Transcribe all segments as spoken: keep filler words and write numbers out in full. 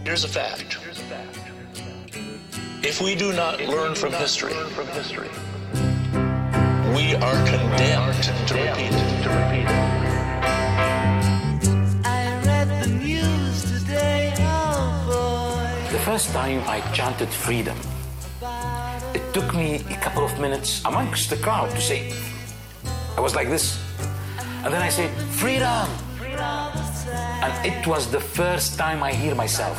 Here's a fact. If we do not learn from history, we are condemned to repeat it. I read the news today, oh boy. The first time I chanted freedom, it took me a couple of minutes amongst the crowd to say, I was like this. And then I said, freedom! And it was the first time I hear myself.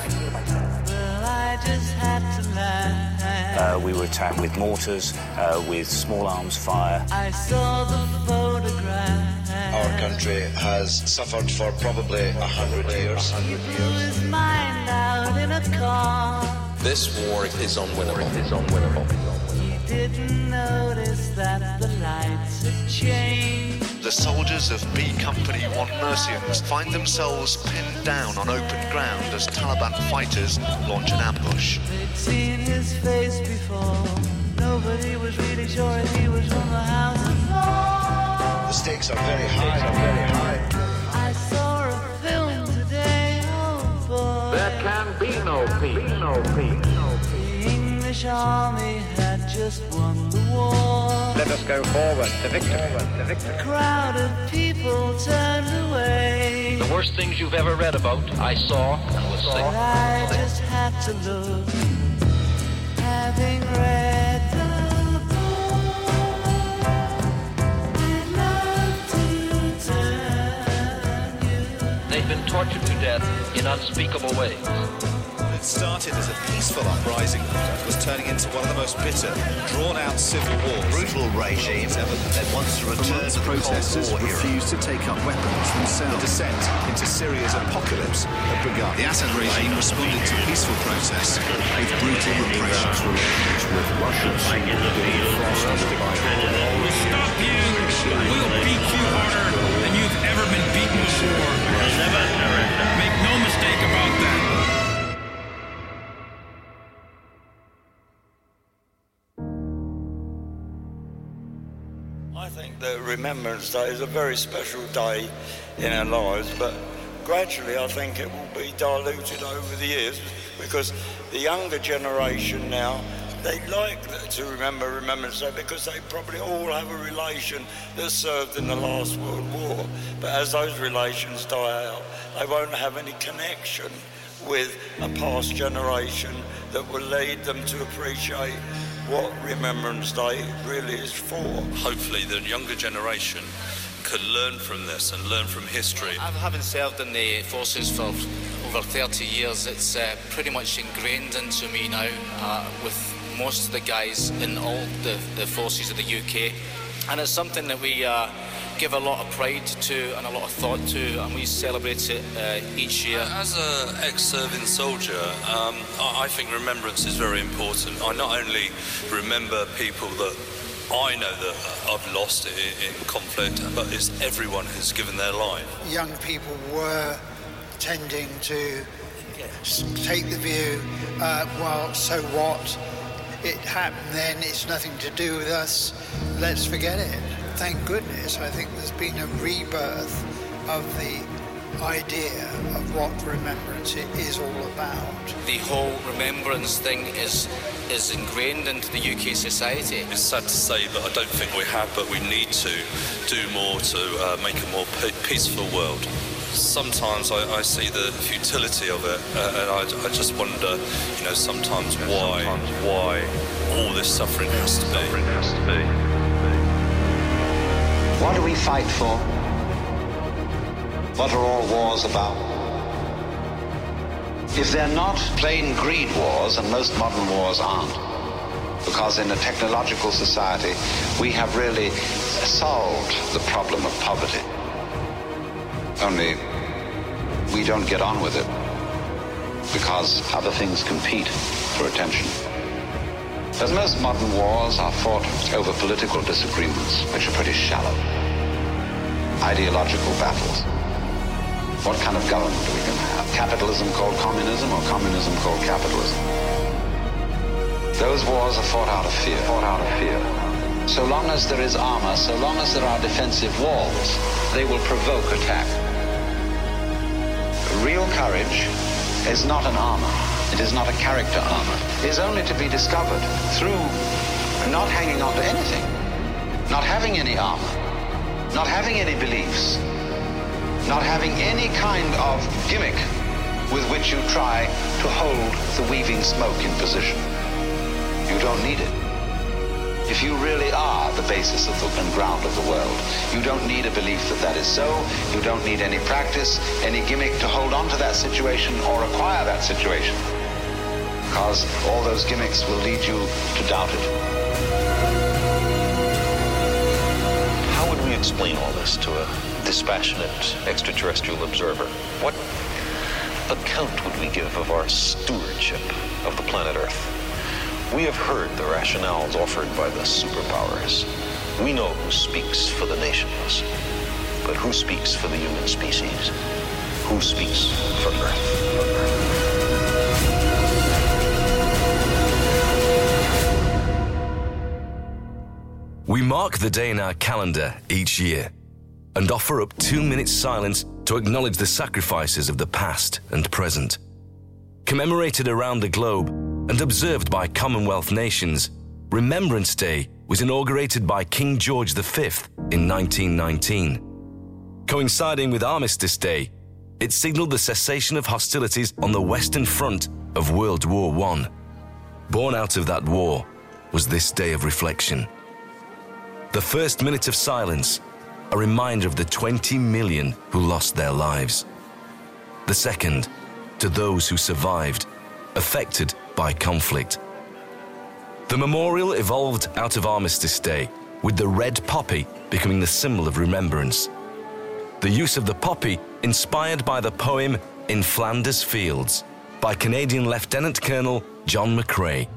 Uh, we were attacked with mortars, uh, with small arms fire. I saw the photograph. Our country has suffered for probably a hundred years. He blew his mind out in a car. This war is unwinnable. Is unwinnable. He didn't notice that the lights had changed. The soldiers of B Company One Mercians find themselves pinned down on open ground as Taliban fighters launch an ambush. They'd seen his face before. Nobody was really sure if he was from the house of law. The stakes are very high. Are very high. I saw a film today, oh boy. There can be no peace, no peace. The English army had just won the war. Let us go forward to victory. To victory. A crowd of people turned away. The worst things you've ever read about, I saw and was sick. But I just had to look, having read the book. I'd love to turn you. They've been tortured to death in unspeakable ways. It started as a peaceful uprising that was turning into one of the most bitter, drawn-out civil wars. Brutal regime that wants to return to the protesters Cold War refused to take up weapons The themselves. descent into Syria's apocalypse had begun. The Assad regime responded to peaceful protests with brutal repression. With Russia being frosted by We'll stop you. We'll beat you harder than you've ever been beaten before. Make no mistake about that. I think that Remembrance Day is a very special day in our lives, but gradually I think it will be diluted over the years because the younger generation now, they like to remember Remembrance Day because they probably all have a relation that served in the last World War. But as those relations die out, they won't have any connection with a past generation that will lead them to appreciate what Remembrance Day really is for. Hopefully the younger generation could learn from this and learn from history. Having served in the forces for over thirty years, it's uh, pretty much ingrained into me now, uh, with most of the guys in all the, the forces of the U K. And it's something that we uh, give a lot of pride to and a lot of thought to, and we celebrate it uh, each year. As an ex-serving soldier, um, I, I think remembrance is very important. I not only remember people that I know that I've lost in, in conflict, but it's everyone who's given their life. Young people were tending to take the view, uh, well, so what? It happened then, it's nothing to do with us, let's forget it. Thank goodness, I think there's been a rebirth of the idea of what remembrance is all about. The whole remembrance thing is is ingrained into the U K society. It's sad to say, but I don't think we have, but we need to do more to uh, make a more pe- peaceful world. Sometimes I, I see the futility of it, uh, and I, I just wonder, you know, sometimes why, sometimes why all this suffering has to be. Has to be. What do we fight for? What are all wars about? If they're not plain greed wars, and most modern wars aren't, because in a technological society we have really solved the problem of poverty. Only we don't get on with it because other things compete for attention. As most modern wars are fought over political disagreements, which are pretty shallow. Ideological battles. What kind of government are we going to have? Capitalism called communism or communism called capitalism? Those wars are fought out of fear. Fought out of fear. So long as there is armor, so long as there are defensive walls, they will provoke attack. Real courage is not an armor. It is not a character armor. It is only to be discovered through not hanging on to anything, not having any armor, not having any beliefs, not having any kind of gimmick with which you try to hold the weaving smoke in position. You don't need it. If you really are the basis of the and ground of the world, you don't need a belief that that is so. You don't need any practice, any gimmick to hold on to that situation or acquire that situation, because all those gimmicks will lead you to doubt it. How would we explain all this to a dispassionate extraterrestrial observer? What account would we give of our stewardship of the planet Earth? We have heard the rationales offered by the superpowers. We know who speaks for the nations, but who speaks for the human species? Who speaks for Earth? For Earth? We mark the day in our calendar each year and offer up two minutes silence to acknowledge the sacrifices of the past and present. Commemorated around the globe and observed by Commonwealth nations, Remembrance Day was inaugurated by King George the Fifth in nineteen nineteen. Coinciding with Armistice Day, it signaled the cessation of hostilities on the Western Front of World War One. Born out of that war was this day of reflection. The first minute of silence, a reminder of the twenty million who lost their lives. The second, to those who survived, affected by conflict. The memorial evolved out of Armistice Day, with the red poppy becoming the symbol of remembrance. The use of the poppy inspired by the poem In Flanders Fields by Canadian Lieutenant Colonel John McCrae.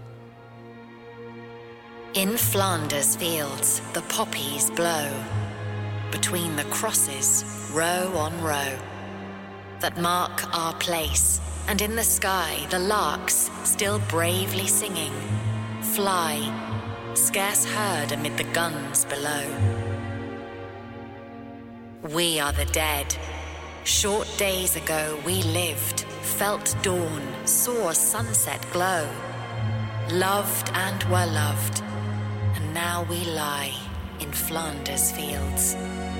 In Flanders fields the poppies blow, between the crosses, row on row, that mark our place, and in the sky the larks, still bravely singing, fly, scarce heard amid the guns below. We are the dead. Short days ago we lived, felt dawn, saw sunset glow, loved and were loved, and now we lie in Flanders fields.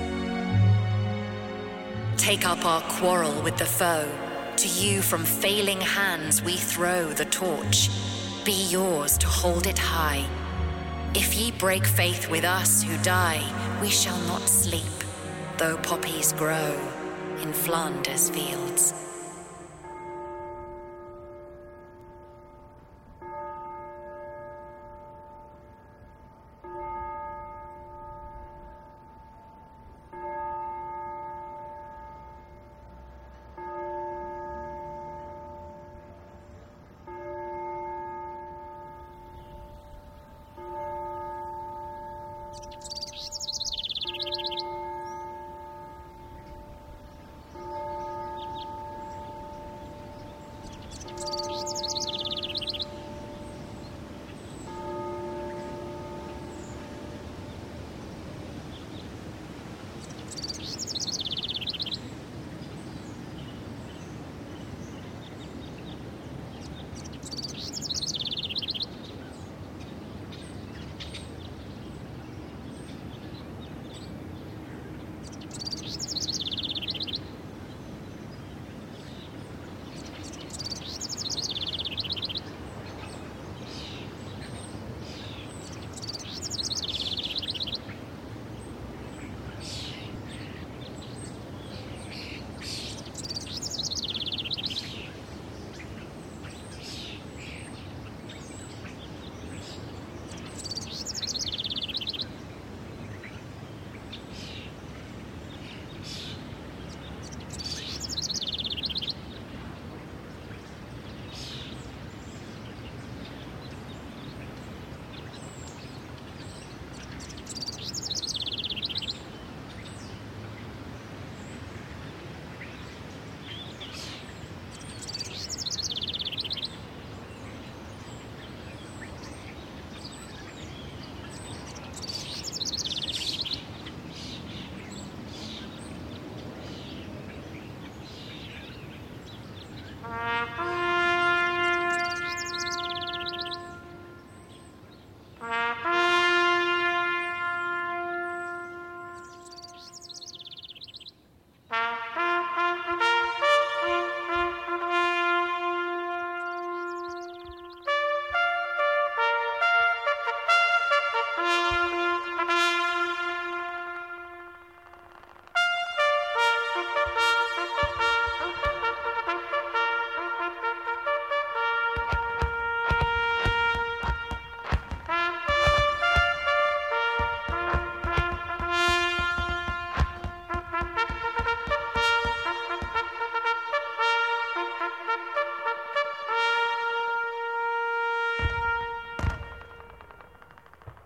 Take up our quarrel with the foe. To you from failing hands we throw the torch. Be yours to hold it high. If ye break faith with us who die, we shall not sleep, though poppies grow in Flanders fields.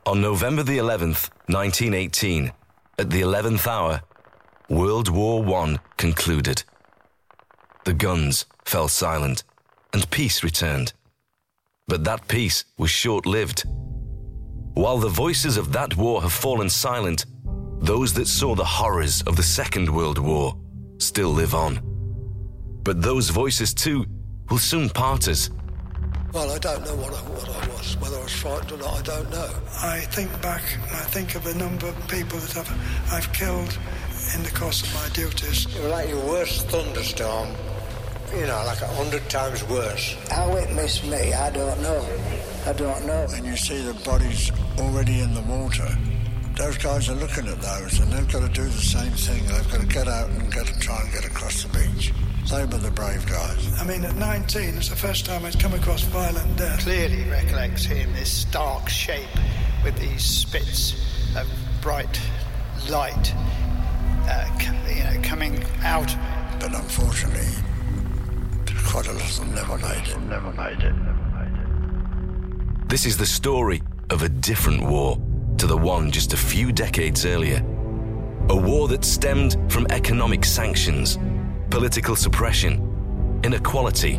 On November the eleventh, nineteen eighteen, at the eleventh hour, World War One concluded. The guns fell silent, and peace returned. But that peace was short-lived. While the voices of that war have fallen silent, those that saw the horrors of the Second World War still live on. But those voices too will soon part us. Well, I don't know what I, what I was, whether I was frightened or not, I don't know. I think back and I think of a number of people that I've, I've killed in the course of my duties. It was like your worst thunderstorm, you know, like a hundred times worse. How it missed me, I don't know. I don't know. And you see the bodies already in the water. Those guys are looking at those, and they've got to do the same thing. They've got to get out and get to try and get across the beach. They were the brave guys. I mean, at nineteen, it's the first time I'd come across violent death. Clearly recollects him, this dark shape with these spits of bright light, uh, you know, coming out. But unfortunately, quite a lot of them never made it. Never made it. Never made it. This is the story of a different war to the one just a few decades earlier. A war that stemmed from economic sanctions, political suppression, inequality,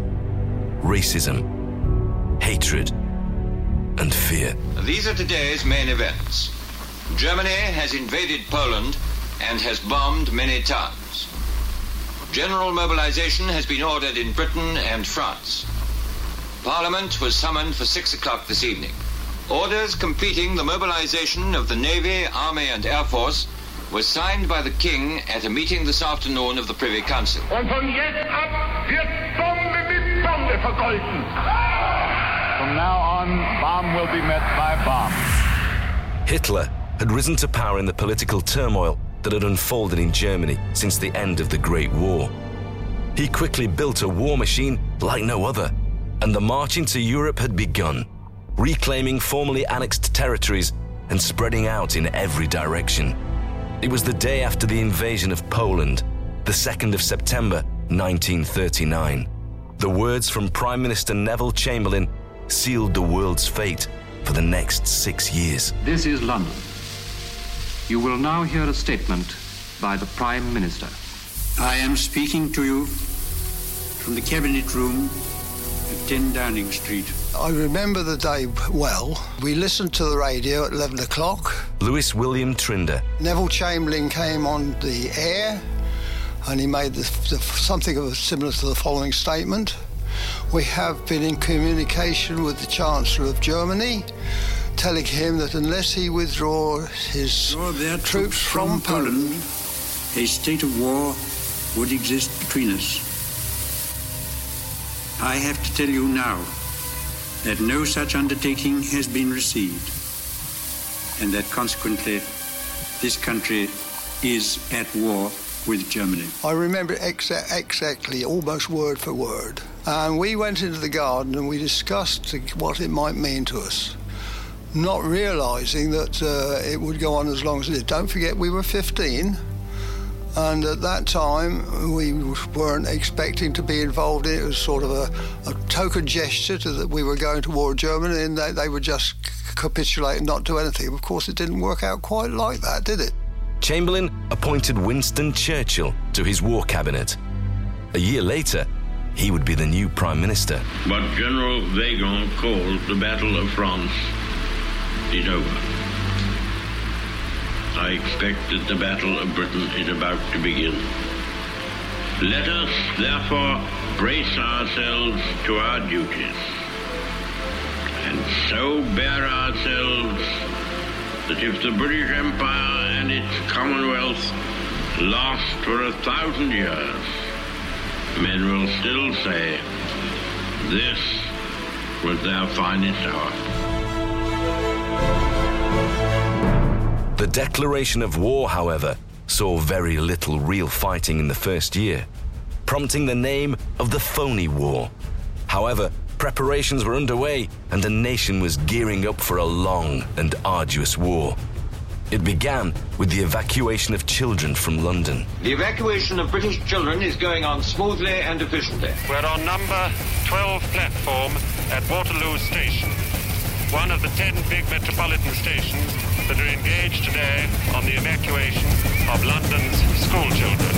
racism, hatred, and fear. These are today's main events. Germany has invaded Poland and has bombed many towns. General mobilization has been ordered in Britain and France. Parliament was summoned for six o'clock this evening. Orders completing the mobilization of the Navy, Army, and Air Force was signed by the King at a meeting this afternoon of the Privy Council. Und von jetzt ab wird Bombe mit Bombe vergolten. From now on, bomb will be met by bomb. Hitler had risen to power in the political turmoil that had unfolded in Germany since the end of the Great War. He quickly built a war machine like no other, and the march into Europe had begun, reclaiming formerly annexed territories and spreading out in every direction. It was the day after the invasion of Poland, the second of September, nineteen thirty-nine. The words from Prime Minister Neville Chamberlain sealed the world's fate for the next six years. This is London. You will now hear a statement by the Prime Minister. I am speaking to you from the Cabinet Room at ten Downing Street. I remember the day well. We listened to the radio at eleven o'clock. Lewis William Trinder. Neville Chamberlain came on the air and he made the, the, something of a, similar to the following statement. We have been in communication with the Chancellor of Germany, telling him that unless he withdraws his troops, troops from, from Poland, Poland, a state of war would exist between us. I have to tell you now that no such undertaking has been received, and that consequently this country is at war with Germany. I remember exa- exactly, almost word for word. And we went into the garden and we discussed what it might mean to us, not realising that uh, it would go on as long as it did. Don't forget, we were fifteen, and at that time we weren't expecting to be involved in it. It was sort of a, a token gesture to that we were going to war with Germany, and they, they would just capitulate and not do anything. Of course, it didn't work out quite like that, did it? Chamberlain appointed Winston Churchill to his war cabinet. A year later, he would be the new Prime Minister. What General Weygand called the Battle of France is over. I expect that the Battle of Britain is about to begin. Let us, therefore, brace ourselves to our duties, and so bear ourselves that if the British Empire and its Commonwealth last for a thousand years, men will still say, this was their finest hour. The declaration of war, however, saw very little real fighting in the first year, prompting the name of the Phony War. However, preparations were underway and the nation was gearing up for a long and arduous war. It began with the evacuation of children from London. The evacuation of British children is going on smoothly and efficiently. We're on number twelve platform at Waterloo Station. one of the ten big metropolitan stations that are engaged today on the evacuation of London's school children.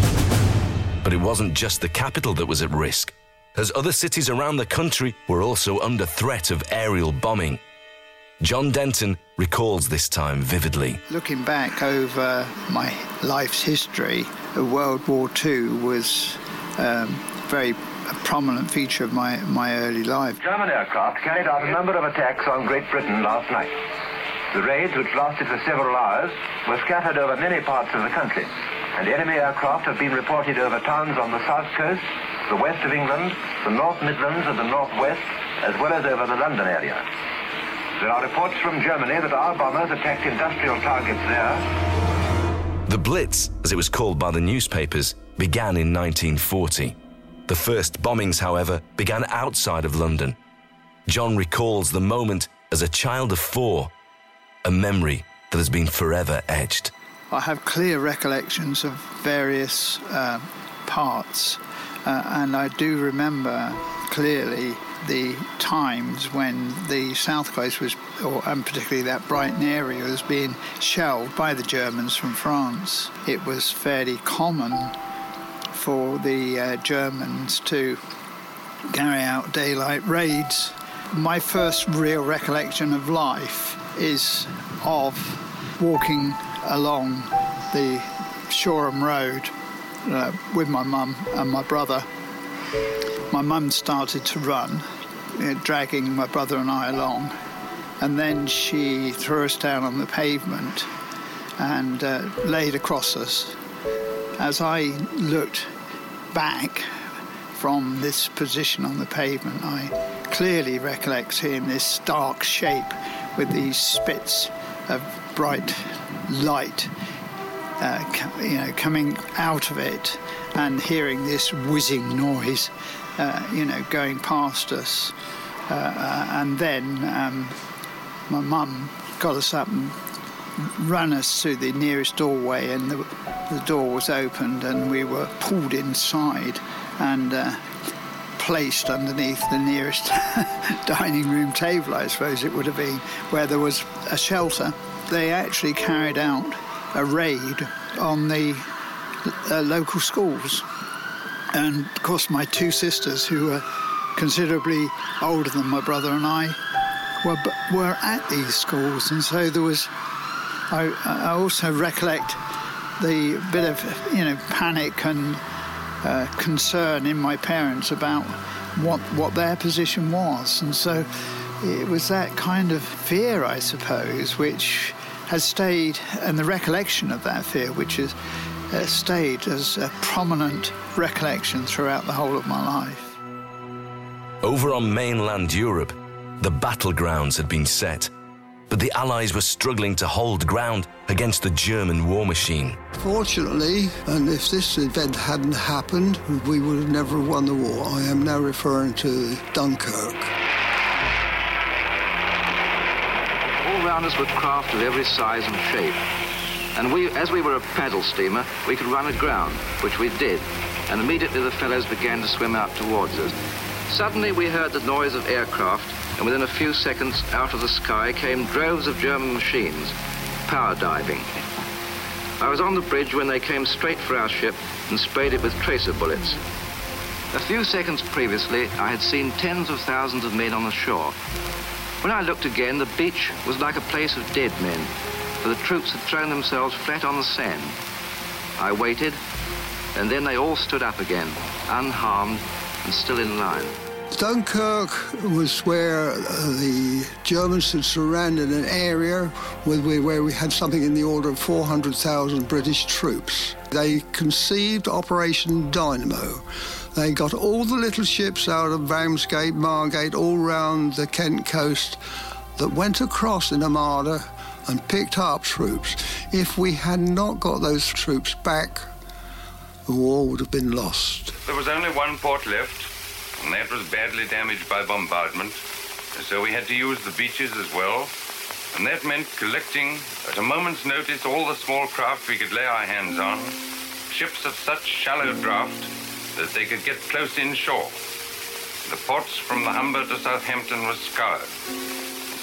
But it wasn't just the capital that was at risk, as other cities around the country were also under threat of aerial bombing. John Denton recalls this time vividly. Looking back over my life's history, World War Two was um, very a prominent feature of my, my early life. German aircraft carried out a number of attacks on Great Britain last night. The raids, which lasted for several hours, were scattered over many parts of the country, and enemy aircraft have been reported over towns on the south coast, the west of England, the North Midlands and the northwest, as well as over the London area. There are reports from Germany that our bombers attacked industrial targets there. The Blitz, as it was called by the newspapers, began in nineteen forty. The first bombings, however, began outside of London. John recalls the moment as a child of four, a memory that has been forever etched. I have clear recollections of various uh, parts, uh, and I do remember clearly the times when the south coast was, or and particularly that Brighton area, was being shelled by the Germans from France. It was fairly common for the uh, Germans to carry out daylight raids. My first real recollection of life is of walking along the Shoreham Road uh, with my mum and my brother. My mum started to run, you know, dragging my brother and I along, and then she threw us down on the pavement and uh, laid across us. As I looked back from this position on the pavement, I clearly recollect seeing this dark shape with these spits of bright light uh, you know, coming out of it, and hearing this whizzing noise uh, you know, going past us. Uh, uh, and then um, my mum got us up and ran us to the nearest doorway, and the, the door was opened and we were pulled inside and uh, placed underneath the nearest dining room table, I suppose it would have been, where there was a shelter. They actually carried out a raid on the uh, local schools. And of course my two sisters, who were considerably older than my brother and I, were, were at these schools, and so there was I, I also recollect the bit of, you know, panic and uh, concern in my parents about what what their position was, and so it was that kind of fear, I suppose, which has stayed, and the recollection of that fear, which has uh, stayed as a prominent recollection throughout the whole of my life. Over on mainland Europe, the battlegrounds had been set, but the Allies were struggling to hold ground against the German war machine. Fortunately, and if this event hadn't happened, we would have never won the war. I am now referring to Dunkirk. All round us were craft of every size and shape. And we, as we were a paddle steamer, we could run aground, which we did. And immediately the fellows began to swim out towards us. Suddenly we heard the noise of aircraft, and within a few seconds, out of the sky came droves of German machines, power diving. I was on the bridge when they came straight for our ship and sprayed it with tracer bullets. A few seconds previously, I had seen tens of thousands of men on the shore. When I looked again, the beach was like a place of dead men, for the troops had thrown themselves flat on the sand. I waited, and then they all stood up again, unharmed and still in line. Dunkirk was where uh, the Germans had surrounded an area with, where we had something in the order of four hundred thousand British troops. They conceived Operation Dynamo. They got all the little ships out of Ramsgate, Margate, all round the Kent coast that went across in Armada and picked up troops. If we had not got those troops back, the war would have been lost. There was only one port left, and that was badly damaged by bombardment, so we had to use the beaches as well, and that meant collecting at a moment's notice all the small craft we could lay our hands on, ships of such shallow draft that they could get close inshore. The ports from the Humber to Southampton were scoured.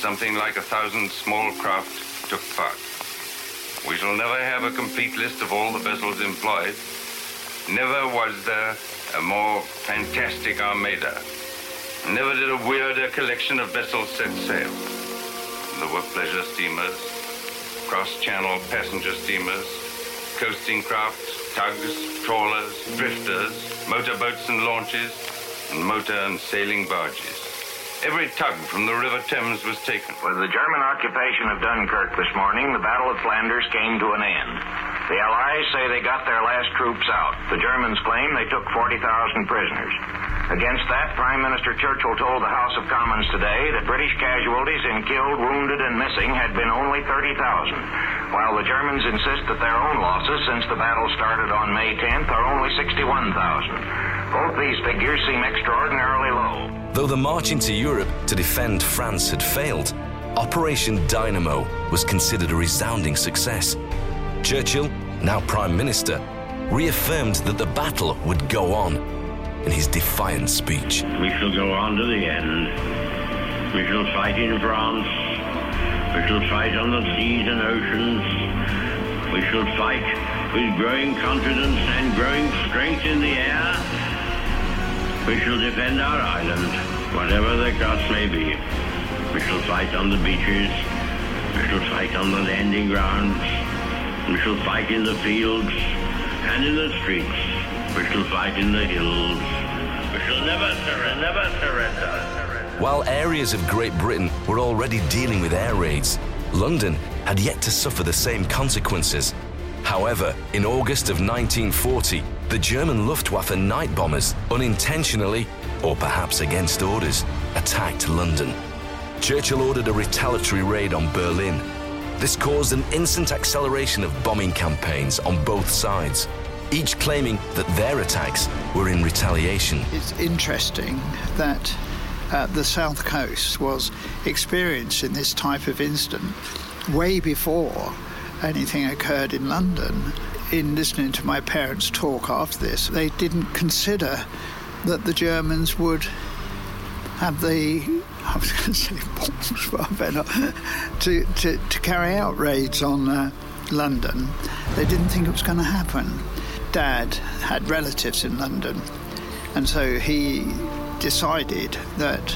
something like a thousand small craft took part. We shall never have a complete list of all the vessels employed. Never was there a more fantastic armada. Never did a weirder collection of vessels set sail. There were pleasure steamers, cross-channel passenger steamers, coasting crafts, tugs, trawlers, drifters, motorboats and launches, and motor and sailing barges. Every tug from the River Thames was taken. With the German occupation of Dunkirk this morning, the Battle of Flanders came to an end. The Allies say they got their last troops out. The Germans claim they took forty thousand prisoners. Against that, Prime Minister Churchill told the House of Commons today that British casualties in killed, wounded, and missing had been only thirty thousand, while the Germans insist that their own losses since the battle started on May tenth are only sixty-one thousand. Both these figures seem extraordinarily low. Though the march into Europe to defend France had failed, Operation Dynamo was considered a resounding success. Churchill, now Prime Minister, reaffirmed that the battle would go on in his defiant speech. We shall go on to the end. We shall fight in France. We shall fight on the seas and oceans. We shall fight with growing confidence and growing strength in the air. We shall defend our island, whatever the cost may be. We shall fight on the beaches. We shall fight on the landing grounds. We shall fight in the fields and in the streets. We shall fight in the hills. We shall never surrender, never surrender. While areas of Great Britain were already dealing with air raids, London had yet to suffer the same consequences. However, in August of nineteen forty, the German Luftwaffe night bombers unintentionally, or perhaps against orders, attacked London. Churchill ordered a retaliatory raid on Berlin. This caused an instant acceleration of bombing campaigns on both sides, each claiming that their attacks were in retaliation. It's interesting that uh, the South Coast was experiencing this type of incident way before anything occurred in London. In listening to my parents talk after this, they didn't consider that the Germans would have the, I was going to say bombs, but I better not, to, to, to carry out raids on uh, London. They didn't think it was going to happen. Dad had relatives in London, and so he decided that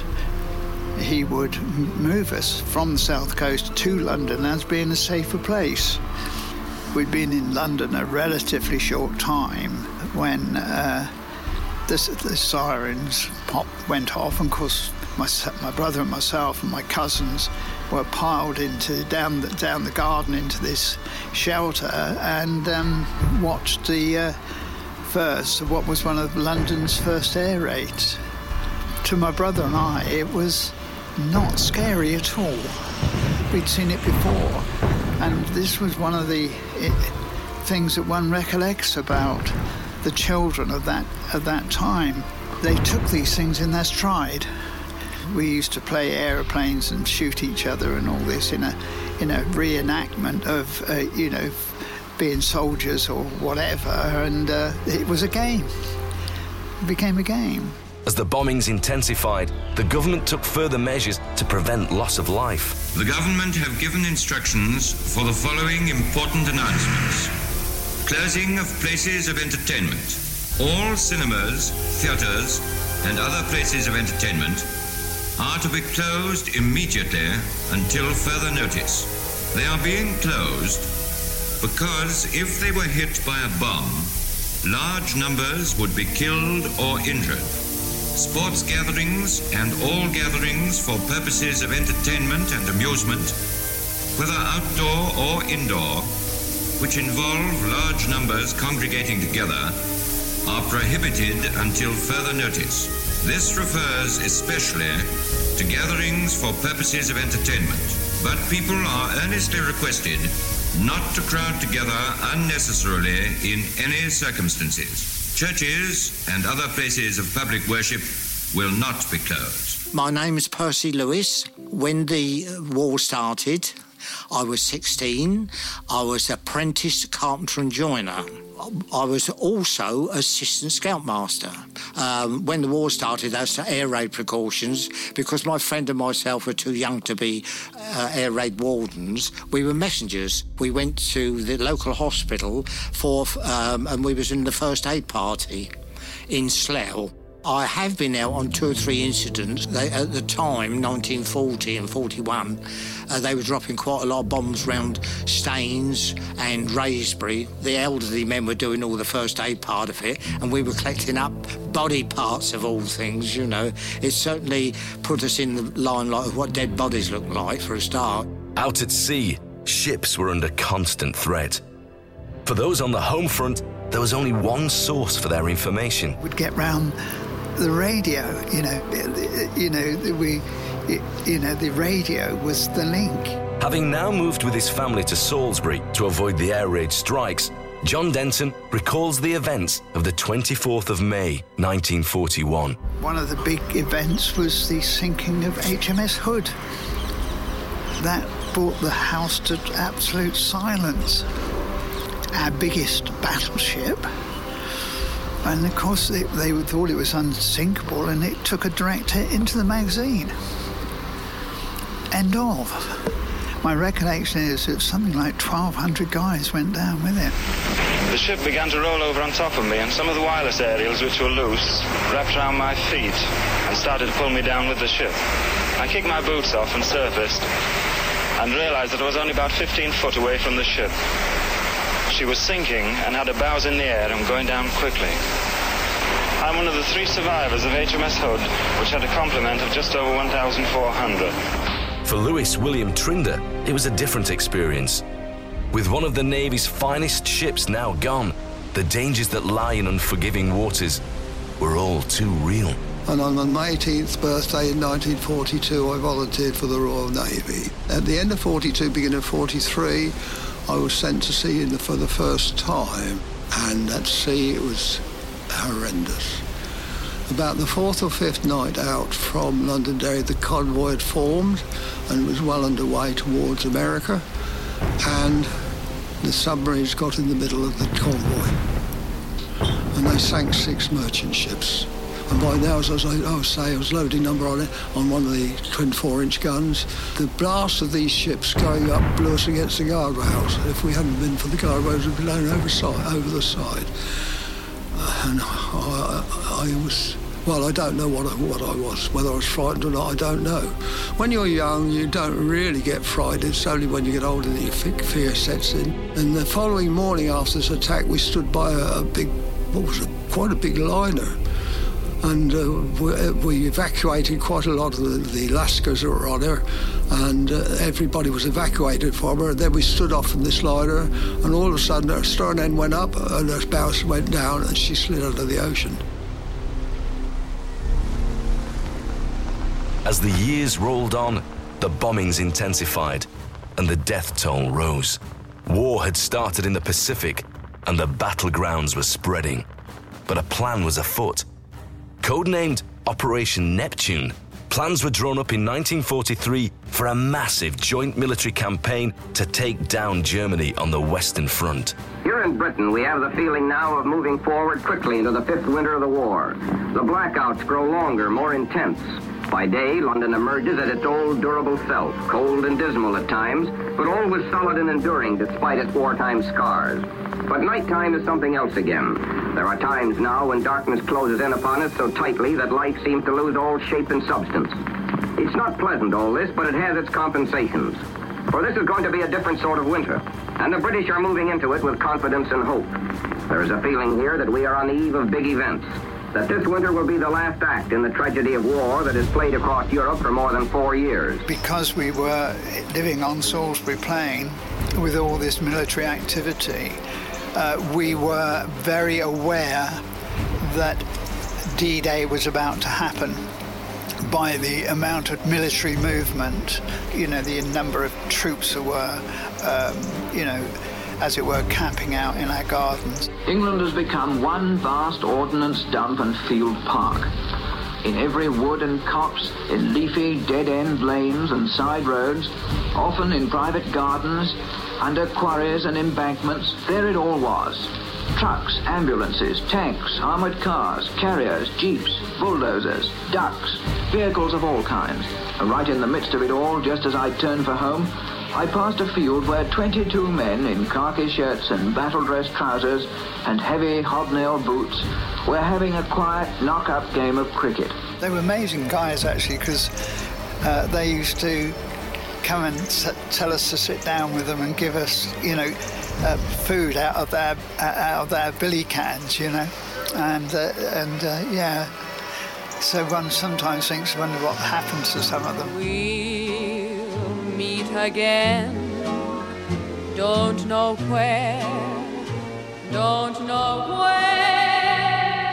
he would move us from the South Coast to London as being a safer place. We'd been in London a relatively short time when uh, the, the sirens pop, went off, and of course my, my brother and myself and my cousins were piled into down the, down the garden into this shelter and um, watched the uh, first of what was one of London's first air raids. To my brother and I, it was not scary at all. We'd seen it before, and this was one of the it, things that one recollects about the children of that of that time. They took these things in their stride. We used to play aeroplanes and shoot each other and all this in a in a reenactment of uh, you know being soldiers or whatever, and uh, it was a game. It became a game. As the bombings intensified, the government took further measures to prevent loss of life. The government have given instructions for the following important announcements. Closing of places of entertainment. All cinemas, theatres, and other places of entertainment are to be closed immediately until further notice. They are being closed because if they were hit by a bomb, large numbers would be killed or injured. Sports gatherings and all gatherings for purposes of entertainment and amusement, whether outdoor or indoor, which involve large numbers congregating together, are prohibited until further notice. This refers especially to gatherings for purposes of entertainment, but people are earnestly requested not to crowd together unnecessarily in any circumstances. Churches and other places of public worship will not be closed. My name is Percy Lewis. When the war started, I was sixteen. I was apprentice carpenter and joiner. I was also assistant scoutmaster. Um, when the war started, as air raid precautions, because my friend and myself were too young to be uh, air raid wardens, we were messengers. We went to the local hospital for, um, and we was in the first aid party in Slough. I have been out on two or three incidents. They, at the time, nineteen forty and forty-one, uh, they were dropping quite a lot of bombs around Staines and Raisbury. The elderly men were doing all the first aid part of it, and we were collecting up body parts of all things, you know. It certainly put us in the limelight of what dead bodies look like, for a start. Out at sea, ships were under constant threat. For those on the home front, there was only one source for their information. We'd get round the radio, you know, you know, we, you know, the radio was the link. Having now moved with his family to Salisbury to avoid the air raid strikes, John Denton recalls the events of the twenty-fourth of May, nineteen forty-one. One of the big events was the sinking of H M S Hood. That brought the house to absolute silence. Our biggest battleship. And of course, they, they thought it was unsinkable, and it took a direct hit into the magazine. End of. My recollection is that something like twelve hundred guys went down with it. The ship began to roll over on top of me, and some of the wireless aerials, which were loose, wrapped around my feet and started to pull me down with the ship. I kicked my boots off and surfaced, and realized that I was only about fifteen foot away from the ship. She was sinking and had her bows in the air and going down quickly. I'm one of the three survivors of H M S Hood, which had a complement of just over one thousand four hundred. For Lewis William Trinder, it was a different experience. With one of the Navy's finest ships now gone, the dangers that lie in unforgiving waters were all too real. And on my eighteenth birthday in nineteen forty-two, I volunteered for the Royal Navy. At the end of forty-two, beginning of forty-three, I was sent to sea in the, for the first time, and at sea it was horrendous. About the fourth or fifth night out from Londonderry, the convoy had formed and was well underway towards America, and the submarines got in the middle of the convoy, and they sank six merchant ships. And by now, as I was saying, I was loading number on it on one of the twin four-inch guns. The blast of these ships going up blew us against the guardrails. If we hadn't been for the guardrails, we'd blown over, side, over the side. Uh, and I, I was, well, I don't know what I, what I was. Whether I was frightened or not, I don't know. When you're young, you don't really get frightened. It's only when you get older that your fear sets in. And the following morning after this attack, we stood by a, a big, what was it, quite a big liner. And uh, we, we evacuated quite a lot of the, the Lascars that were on her, and uh, everybody was evacuated from her. And then we stood off from this liner, and all of a sudden her stern end went up and her bows went down, and she slid under the ocean. As the years rolled on, the bombings intensified and the death toll rose. War had started in the Pacific and the battlegrounds were spreading. But a plan was afoot. Codenamed Operation Neptune, plans were drawn up in nineteen forty-three for a massive joint military campaign to take down Germany on the Western Front. Here in Britain, we have the feeling now of moving forward quickly into the fifth winter of the war. The blackouts grow longer, more intense. By day, London emerges at its old durable self, cold and dismal at times, but always solid and enduring despite its wartime scars. But nighttime is something else again. There are times now when darkness closes in upon us so tightly that life seems to lose all shape and substance. It's not pleasant, all this, but it has its compensations. For this is going to be a different sort of winter, and the British are moving into it with confidence and hope. There is a feeling here that we are on the eve of big events, that this winter will be the last act in the tragedy of war that has played across Europe for more than four years. Because we were living on Salisbury Plain with all this military activity, uh, we were very aware that D-Day was about to happen by the amount of military movement, you know, the number of troops who were, um, you know, as it were, camping out in our gardens. England has become one vast ordnance dump and field park. In every wood and copse, in leafy dead-end lanes and side roads, often in private gardens, under quarries and embankments, there it all was. trucks, ambulances, tanks, armored cars, carriers, jeeps, bulldozers, ducks, vehicles of all kinds. And right in the midst of it all, just as I turned for home, I passed a field where twenty-two men in khaki shirts and battle-dress trousers and heavy hobnail boots were having a quiet knock-up game of cricket. They were amazing guys, actually, because uh, they used to come and s- tell us to sit down with them and give us, you know, uh, food out of their uh, out of their billy cans, you know, and uh, and uh, yeah. So one sometimes thinks, wonder what happens to some of them. We'll meet again. Don't know where. Don't know where.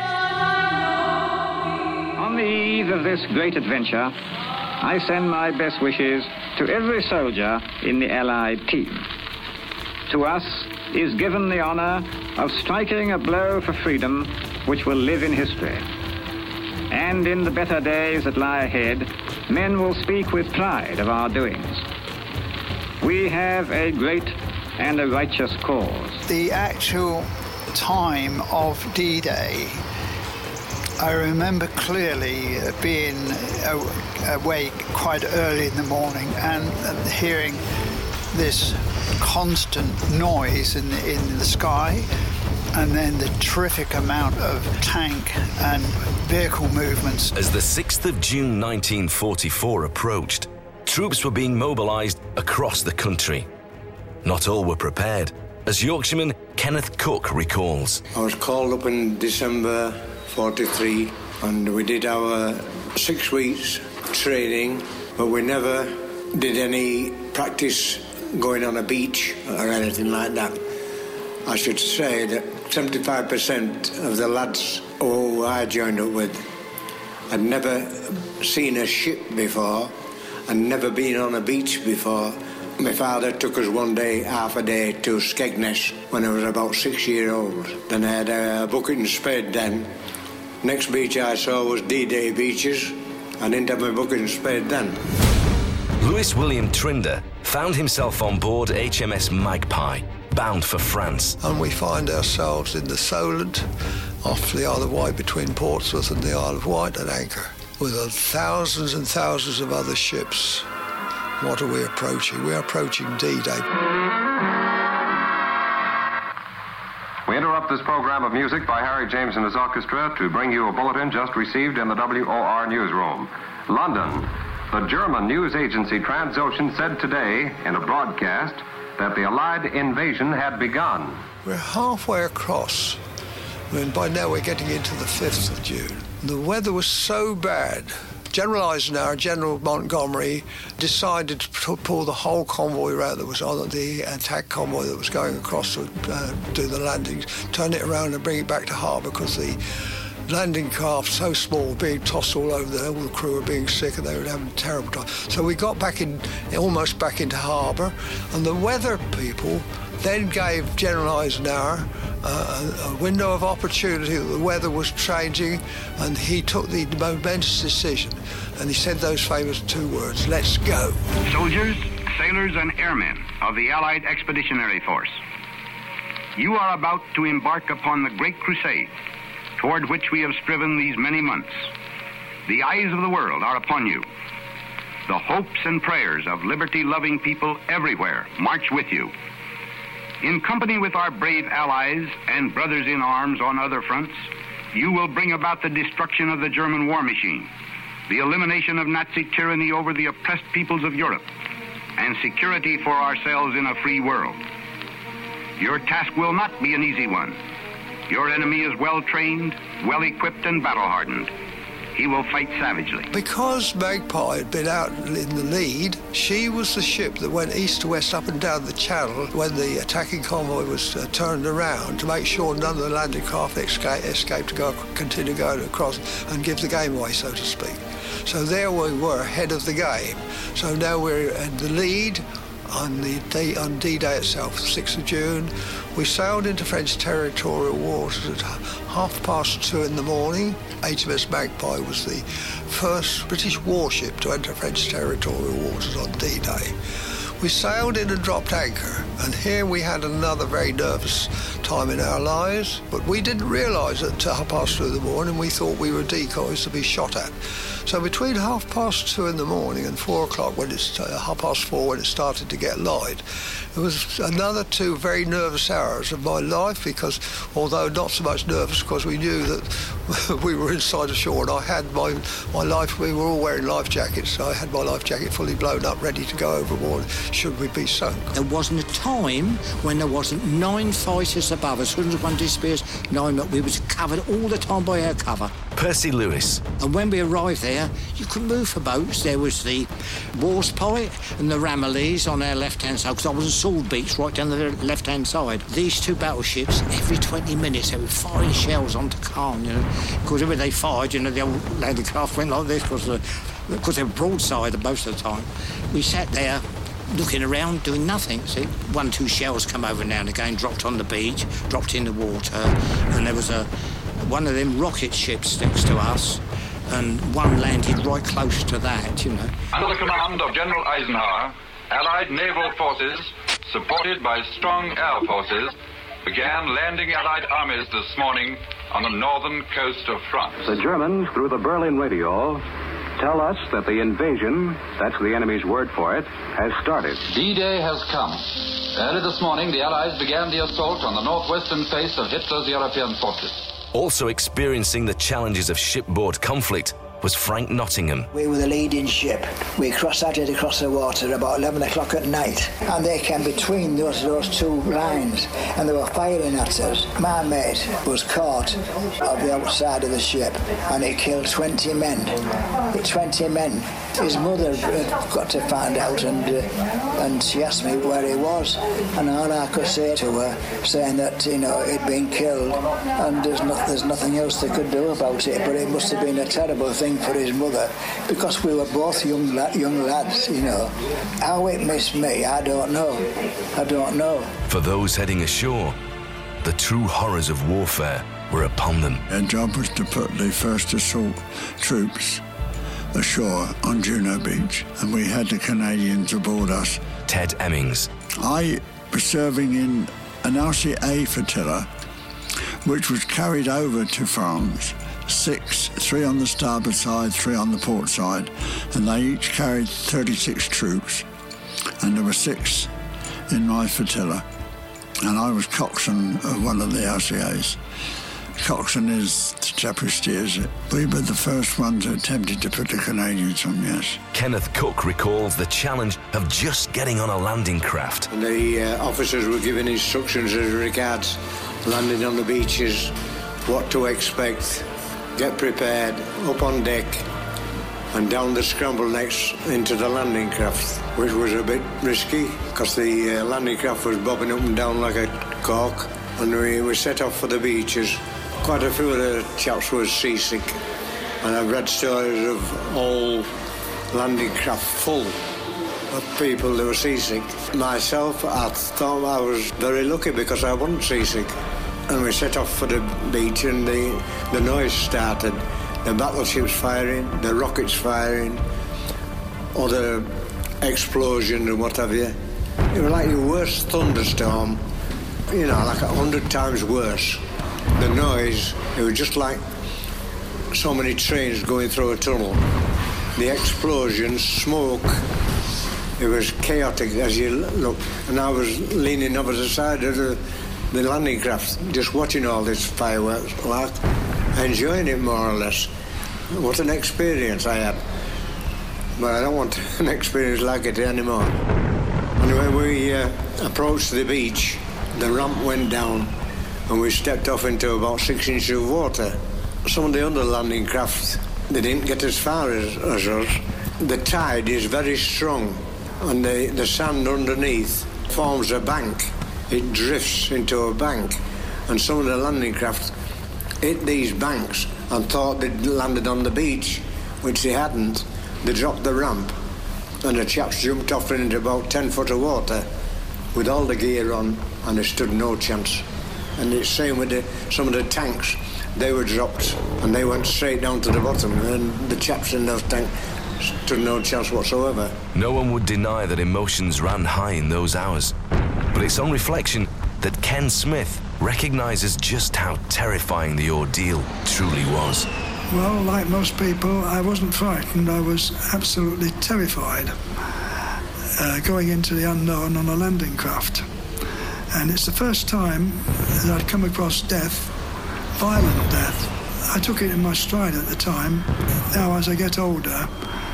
On the eve of this great adventure, I send my best wishes to every soldier in the Allied team. To us is given the honor of striking a blow for freedom which will live in history. And in the better days that lie ahead, men will speak with pride of our doings. We have a great and a righteous cause. The actual time of D-Day, I remember clearly being awake quite early in the morning and hearing this constant noise in the, in the sky, and then the terrific amount of tank and vehicle movements. As the sixth of June nineteen forty-four approached, troops were being mobilised across the country. Not all were prepared, as Yorkshireman Kenneth Cook recalls. I was called up in December forty-three, and we did our six weeks training, but we never did any practice going on a beach or anything like that. I should say that seventy-five percent of the lads who I joined up with had never seen a ship before and never been on a beach before. My father took us one day, half a day, to Skegness when I was about six years old. Then I had a bucket and spade then. Next beach I saw was D-Day beaches. I didn't have my bucket and spade then. Lewis William Trinder found himself on board H M S Magpie, bound for France. And we find ourselves in the Solent, off the Isle of Wight, between Portsmouth and the Isle of Wight at anchor, with thousands and thousands of other ships. What are we approaching? We're approaching D-Day. We interrupt this program of music by Harry James and his orchestra to bring you a bulletin just received in the W O R newsroom. London. The German news agency Transocean said today in a broadcast that the Allied invasion had begun. We're halfway across. I mean, by now we're getting into the fifth of June. The weather was so bad. General Eisenhower, General Montgomery decided to pull the whole convoy route that was on the attack convoy that was going across to uh, do the landings, turn it around and bring it back to harbour because the landing craft so small, being tossed all over there, all the crew were being sick and they were having a terrible time. So we got back in, almost back into harbour, and the weather people then gave General Eisenhower uh, a window of opportunity that the weather was changing, and he took the momentous decision, and he said those famous two words, let's go. Soldiers, sailors, and airmen of the Allied Expeditionary Force, you are about to embark upon the great crusade toward which we have striven these many months. The eyes of the world are upon you. The hopes and prayers of liberty-loving people everywhere march with you. In company with our brave allies and brothers in arms on other fronts, you will bring about the destruction of the German war machine, the elimination of Nazi tyranny over the oppressed peoples of Europe, and security for ourselves in a free world. Your task will not be an easy one. Your enemy is well-trained, well-equipped, and battle-hardened. He will fight savagely. Because Magpie had been out in the lead, she was the ship that went east to west up and down the channel when the attacking convoy was uh, turned around to make sure none of the landing craft escaped, escaped to go, continue going across and give the game away, so to speak. So there we were, ahead of the game. So now we're in the lead. On the day, on D-Day itself, the sixth of June, we sailed into French territorial waters at half past two in the morning. H M S Magpie was the first British warship to enter French territorial waters on D-Day. We sailed in and dropped anchor, and here we had another very nervous time in our lives, but we didn't realise that at half past two in the morning we thought we were decoys to be shot at. So between half past two in the morning and four o'clock, when it's uh, half past four, when it started to get light, it was another two very nervous hours of my life, because although not so much nervous because we knew that we were inside the shore, and I had my, my life, we were all wearing life jackets, so I had my life jacket fully blown up, ready to go overboard should we be sunk. There wasn't a time when there wasn't nine fighters above us, one hundred one disappears, nine that we was covered all the time by air cover. Percy Lewis. And when we arrived there, you couldn't move for boats. There was the Warspite and the Ramillies on our left-hand side, because I was in Sword Beach right down the left-hand side. These two battleships, every twenty minutes, they were firing shells onto Caen, you know, because when they fired, you know, the old landing craft went like this, because the, because they were broadside most of the time. We sat there looking around, doing nothing. See, one or two shells come over now and again, dropped on the beach, dropped in the water, and there was a one of them rocket ships next to us, and one landed right close to that, you know. Under the command of General Eisenhower, Allied naval forces, supported by strong air forces, began landing Allied armies this morning on the northern coast of France. The Germans, through the Berlin radio, tell us that the invasion, that's the enemy's word for it, has started. D-Day has come. Early this morning, the Allies began the assault on the northwestern face of Hitler's European fortress. Also experiencing the challenges of shipboard conflict was Frank Nottingham. We were the leading ship. We cross-sighted across the water about eleven o'clock at night, and they came between those, those two lines, and they were firing at us. My mate was caught on the outside of the ship, and it killed twenty men. twenty men. His mother got to find out, and uh, and she asked me where he was, and all I could say to her, saying that, you know, he'd been killed, and there's, no, there's nothing else they could do about it, but it must have been a terrible thing for his mother, because we were both young la- young lads, you know. How it missed me, I don't know. I don't know. For those heading ashore, the true horrors of warfare were upon them. Our job was to put the first assault troops ashore on Juno Beach, and we had the Canadians aboard us. Ted Emmings. I was serving in an R C A flotilla, which was carried over to France. Six, three on the starboard side, three on the port side, and they each carried thirty-six troops, and there were six in my flotilla, and I was coxswain of one of the R C As. Coxswain is the chap who steers it. We were the first ones who attempted to put the Canadians on, yes. Kenneth Cook recalls the challenge of just getting on a landing craft. And the uh, officers were giving instructions as regards landing on the beaches, what to expect, get prepared, up on deck, and down the scramble necks into the landing craft, which was a bit risky, because the uh, landing craft was bobbing up and down like a cork, and we, we set off for the beaches. Quite a few of the chaps were seasick, and I've read stories of all landing craft full of people that were seasick. Myself, I thought I was very lucky because I wasn't seasick. And we set off for the beach, and the, the noise started. The battleships firing, the rockets firing, other explosions and what have you. It was like your worst thunderstorm, you know, like a hundred times worse. The noise, it was just like so many trains going through a tunnel. The explosions, smoke, it was chaotic as you look. And I was leaning over the side of the, the landing craft, just watching all this fireworks, like, enjoying it more or less. What an experience I had. But I don't want an experience like it anymore. And when we uh, approached the beach, the ramp went down, and we stepped off into about six inches of water. Some of the other landing craft, they didn't get as far as, as us. The tide is very strong, and the, the sand underneath forms a bank. It drifts into a bank, and some of the landing craft hit these banks and thought they'd landed on the beach, which they hadn't. They dropped the ramp, and the chaps jumped off into about ten foot of water with all the gear on, and they stood no chance. And it's the same with the, some of the tanks. They were dropped, and they went straight down to the bottom, and the chaps in those tanks, stood no chance whatsoever. No one would deny that emotions ran high in those hours. But it's on reflection that Ken Smith recognises just how terrifying the ordeal truly was. Well, like most people, I wasn't frightened. I was absolutely terrified uh, going into the unknown on a landing craft. And it's the first time that I'd come across death, violent death. I took it in my stride at the time. Now, as I get older,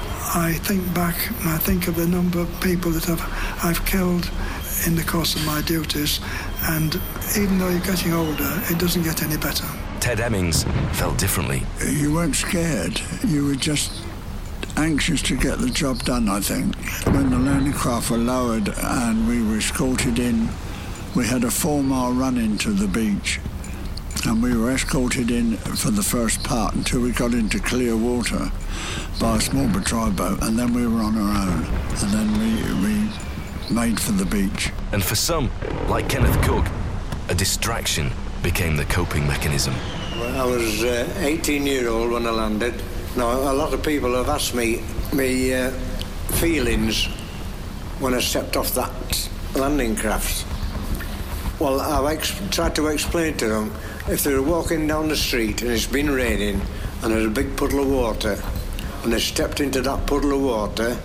I think back and I think of the number of people that I've, I've killed in the course of my duties, and even though you're getting older, it doesn't get any better. Ted Hemmings felt differently. You weren't scared. You were just anxious to get the job done, I think. When the landing craft were lowered and we were escorted in, we had a four-mile run into the beach, and we were escorted in for the first part until we got into clear water by a small patrol boat, and then we were on our own, and then we, we made for the beach. And for some, like Kenneth Cook, a distraction became the coping mechanism. Well, I was uh, eighteen year old when I landed. Now, a lot of people have asked me me uh, feelings when I stepped off that landing craft. Well, I've ex- tried to explain to them, if they were walking down the street and it's been raining and there's a big puddle of water, and they stepped into that puddle of water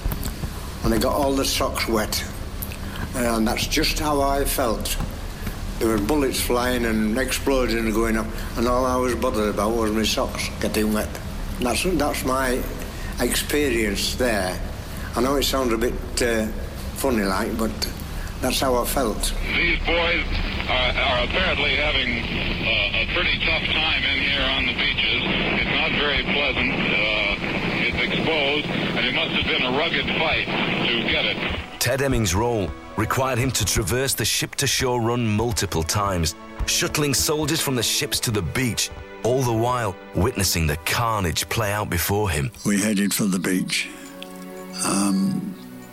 and they got all the socks wet, and that's just how I felt. There were bullets flying and explosions going up, and all I was bothered about was my socks getting wet. That's that's my experience there. I know it sounds a bit uh, funny like, but that's how I felt. These boys are, are apparently having uh, a pretty tough time in here on the beaches. It's not very pleasant. Uh, it's exposed, and it must have been a rugged fight to get it. Ted Hemmings' role required him to traverse the ship-to-shore run multiple times, shuttling soldiers from the ships to the beach, all the while witnessing the carnage play out before him. We headed for the beach. Um,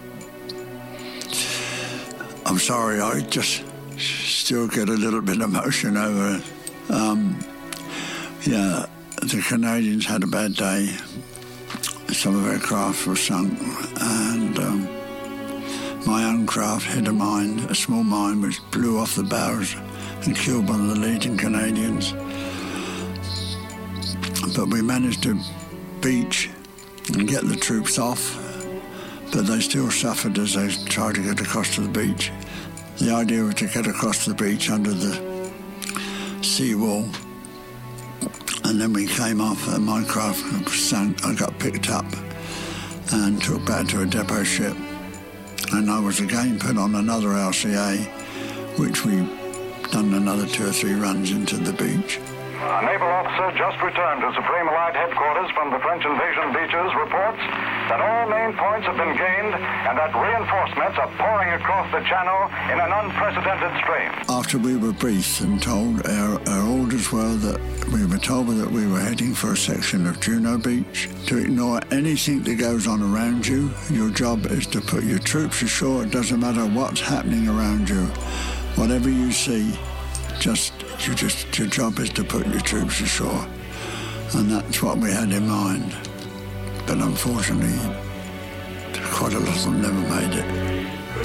I'm sorry, I just still get a little bit emotion over it. Um, yeah, the Canadians had a bad day. Some of our craft were sunk, and um, my own craft hit a mine, a small mine, which blew off the bows and killed one of the leading Canadians. But we managed to beach and get the troops off, but they still suffered as they tried to get across to the beach. The idea was to get across the beach under the seawall, and then we came off, and my craft sank. I got picked up and took back to a depot ship, and I was again put on another L C A, which we done another two or three runs into the beach. A naval officer just returned to Supreme Allied headquarters from the French invasion beaches reports that all main points have been gained and that reinforcements are pouring across the channel in an unprecedented stream. After we were briefed and told, our, our orders were that we were told that we were heading for a section of Juno Beach. To ignore anything that goes on around you, your job is to put your troops ashore. It doesn't matter what's happening around you. Whatever you see, just you just your job is to put your troops ashore, and that's what we had in mind. But unfortunately, quite a lot of them never made it.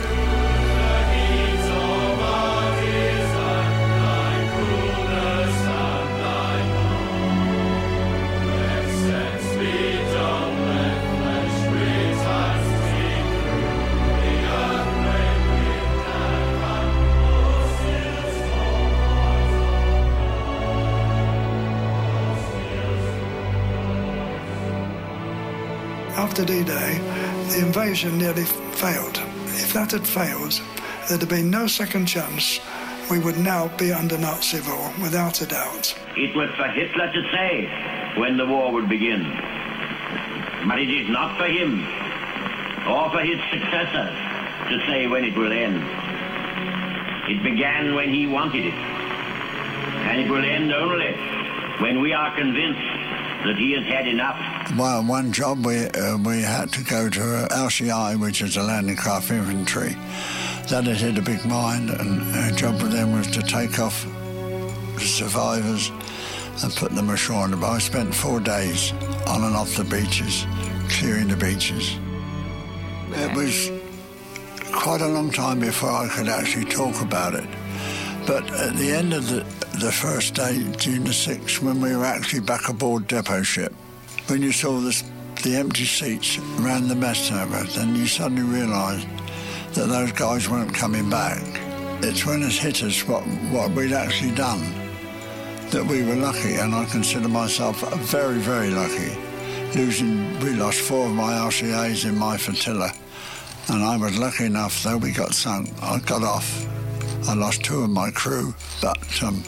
After D-Day, the invasion nearly failed. If that had failed, there'd have been no second chance. We would now be under Nazi rule, without a doubt. It was for Hitler to say when the war would begin. But it is not for him or for his successors to say when it will end. It began when he wanted it. And it will end only when we are convinced that he has had enough. Well, one job we uh, we had to go to L C I, which is a landing craft infantry. That had hit a big mine, and our job with them was to take off the survivors and put them ashore. And I spent four days on and off the beaches, clearing the beaches. It was quite a long time before I could actually talk about it. But at the end of the, the first day, June the sixth, when we were actually back aboard depot ship, when you saw this, the empty seats around the mess server, then you suddenly realised that those guys weren't coming back. It's when it hit us what, what we'd actually done that we were lucky, and I consider myself very, very lucky. Losing, we lost four of my R C As in my flotilla, and I was lucky enough, though we got sunk, I got off. I lost two of my crew, but um,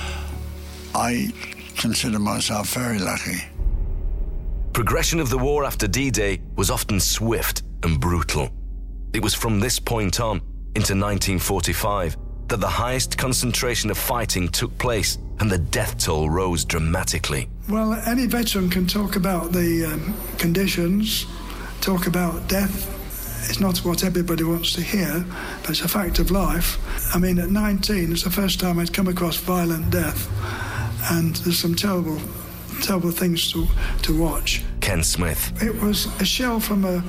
I consider myself very lucky. Progression of the war after D-Day was often swift and brutal. It was from this point on, into nineteen forty-five, that the highest concentration of fighting took place and the death toll rose dramatically. Well, any veteran can talk about the um, conditions, talk about death. It's not what everybody wants to hear, but it's a fact of life. I mean, at nineteen, it's the first time I'd come across violent death, and there's some terrible, terrible things to, to watch. Ken Smith. It was a shell from a,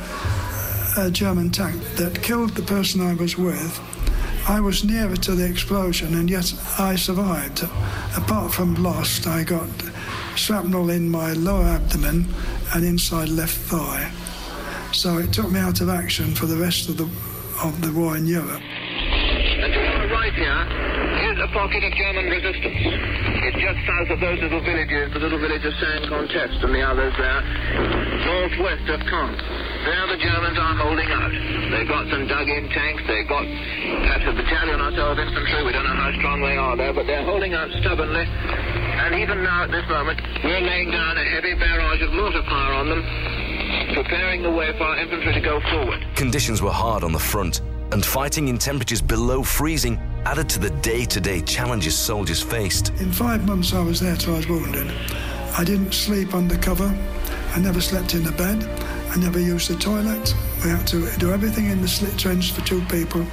a German tank that killed the person I was with. I was nearer to the explosion, and yet I survived. Apart from lost, I got shrapnel in my lower abdomen and inside left thigh. So it took me out of action for the rest of the of the war in Europe. And to our right here is a pocket of German resistance. It's just south of those little villages, the little village of Saint-Contest and the others there, northwest of Caen. There the Germans are holding out. They've got some dug-in tanks, they've got perhaps a battalion or so of infantry, we don't know how strong they are there, but they're holding out stubbornly. And even now at this moment, we're laying down a heavy barrage of mortar fire on them, preparing the way for our infantry to go forward. Conditions were hard on the front, and fighting in temperatures below freezing added to the day-to-day challenges soldiers faced. In five months I was there till I was wounded. I didn't sleep under cover. I never slept in a bed. I never used the toilet. We had to do everything in the slit trench for two people.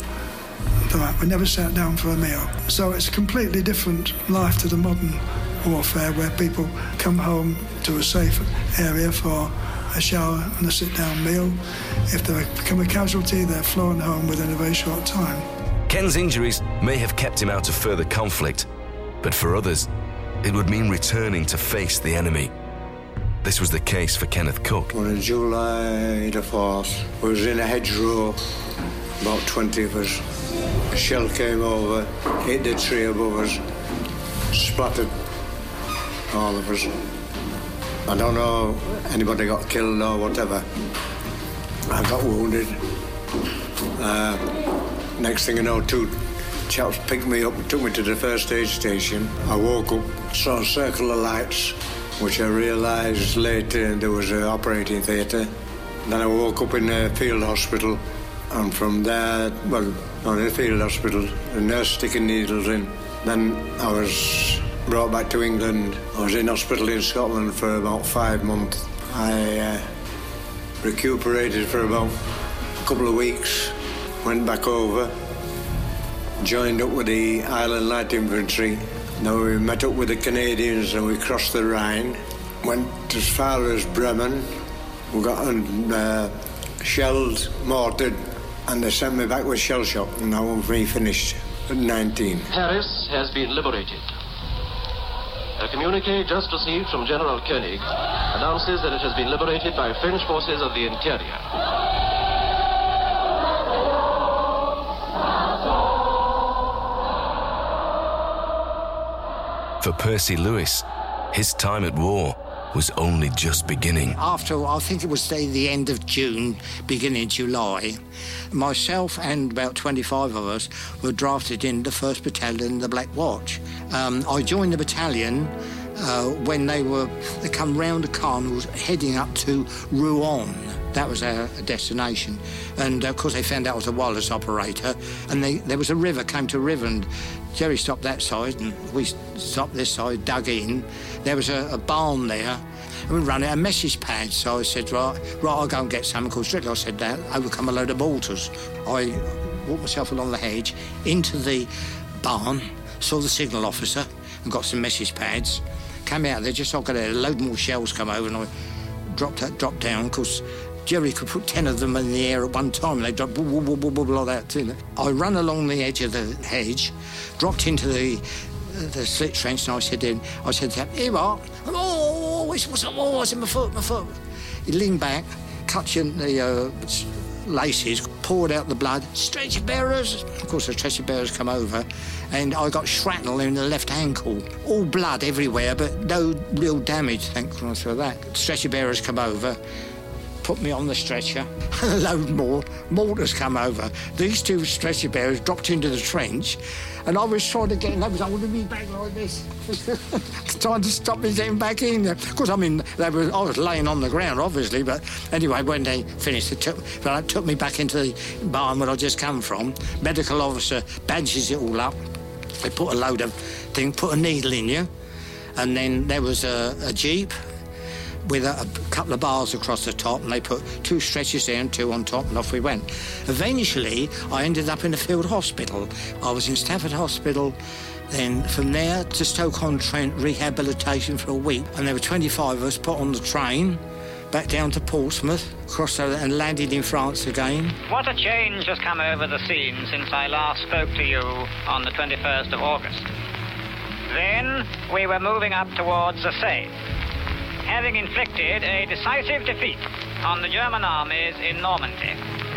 We never sat down for a meal. So it's a completely different life to the modern warfare, where people come home to a safe area for a shower and a sit-down meal. If they become a casualty, they're flown home within a very short time. Ken's injuries may have kept him out of further conflict, but for others, it would mean returning to face the enemy. This was the case for Kenneth Cook. On July the fourth, we was in a hedgerow, about twenty of us. A shell came over, hit the tree above us, splattered all of us. I don't know anybody got killed or whatever. I got wounded. Uh, next thing I know, two chaps picked me up and took me to the first aid station. I woke up, saw a circle of lights, which I realised later there was an operating theatre. Then I woke up in a field hospital, and from there, well, not in a field hospital, a nurse sticking needles in. Then I was brought back to England. I was in hospital in Scotland for about five months. I uh, recuperated for about a couple of weeks, went back over, joined up with the Island Light Infantry. Then we met up with the Canadians and we crossed the Rhine, went as far as Bremen. We got uh, shelled, mortared, and they sent me back with shell shock, and that one me finished at nineteen. Paris has been liberated. A communique just received from General Koenig announces that it has been liberated by French forces of the interior. For Percy Lewis, his time at war was only just beginning. After, I think it was the, the end of June, beginning July, myself and about twenty-five of us were drafted in the first Battalion, the Black Watch. Um, I joined the battalion uh, when they were, they come round the Caen, was heading up to Rouen. That was our destination. And, uh, of course, they found out I was a wireless operator, and they, there was a river, came to a river, and Jerry stopped that side, and we stopped this side, dug in. There was a, a barn there, and we ran out of message pads. So I said, right, right, I'll go and get some. Of course, strictly I said that, overcome a load of mortars. I walked myself along the hedge, into the barn, saw the signal officer, and got some message pads. Came out there, just so I could have a load more shells come over, and I dropped dropped down, because Jerry could put ten of them in the air at one time, and they dropped whoop, whoop, whoop, whoop, like that. You know. I ran along the edge of the hedge, dropped into the the slit trench, and I said, then I said to him, "Here, Mark, oh, what's what's oh, what's in my foot, my foot?" He leaned back, cut in the uh, laces, poured out the blood. Stretcher bearers. Of course, the stretcher bearers come over, and I got shrapnel in the left ankle. All blood everywhere, but no real damage, thank goodness for that. Stretcher bearers come over, put me on the stretcher, and a load more. Mortars come over. These two stretcher bearers dropped into the trench, and I was trying to get in. They was holding me back like this, trying to stop me getting back in. Of course, I mean, they were, I was laying on the ground, obviously, but anyway, when they finished, it took, well, it took me back into the barn where I just come from. Medical officer badges it all up. They put a load of thing, put a needle in you, and then there was a, a jeep with a, a couple of bars across the top, and they put two stretchers there and two on top, and off we went. Eventually, I ended up in a field hospital. I was in Stafford Hospital, then from there to Stoke-on-Trent rehabilitation for a week, and there were twenty-five of us put on the train, back down to Portsmouth, crossed over and landed in France again. What a change has come over the scene since I last spoke to you on the twenty-first of August. Then we were moving up towards the Seine, having inflicted a decisive defeat on the German armies in Normandy.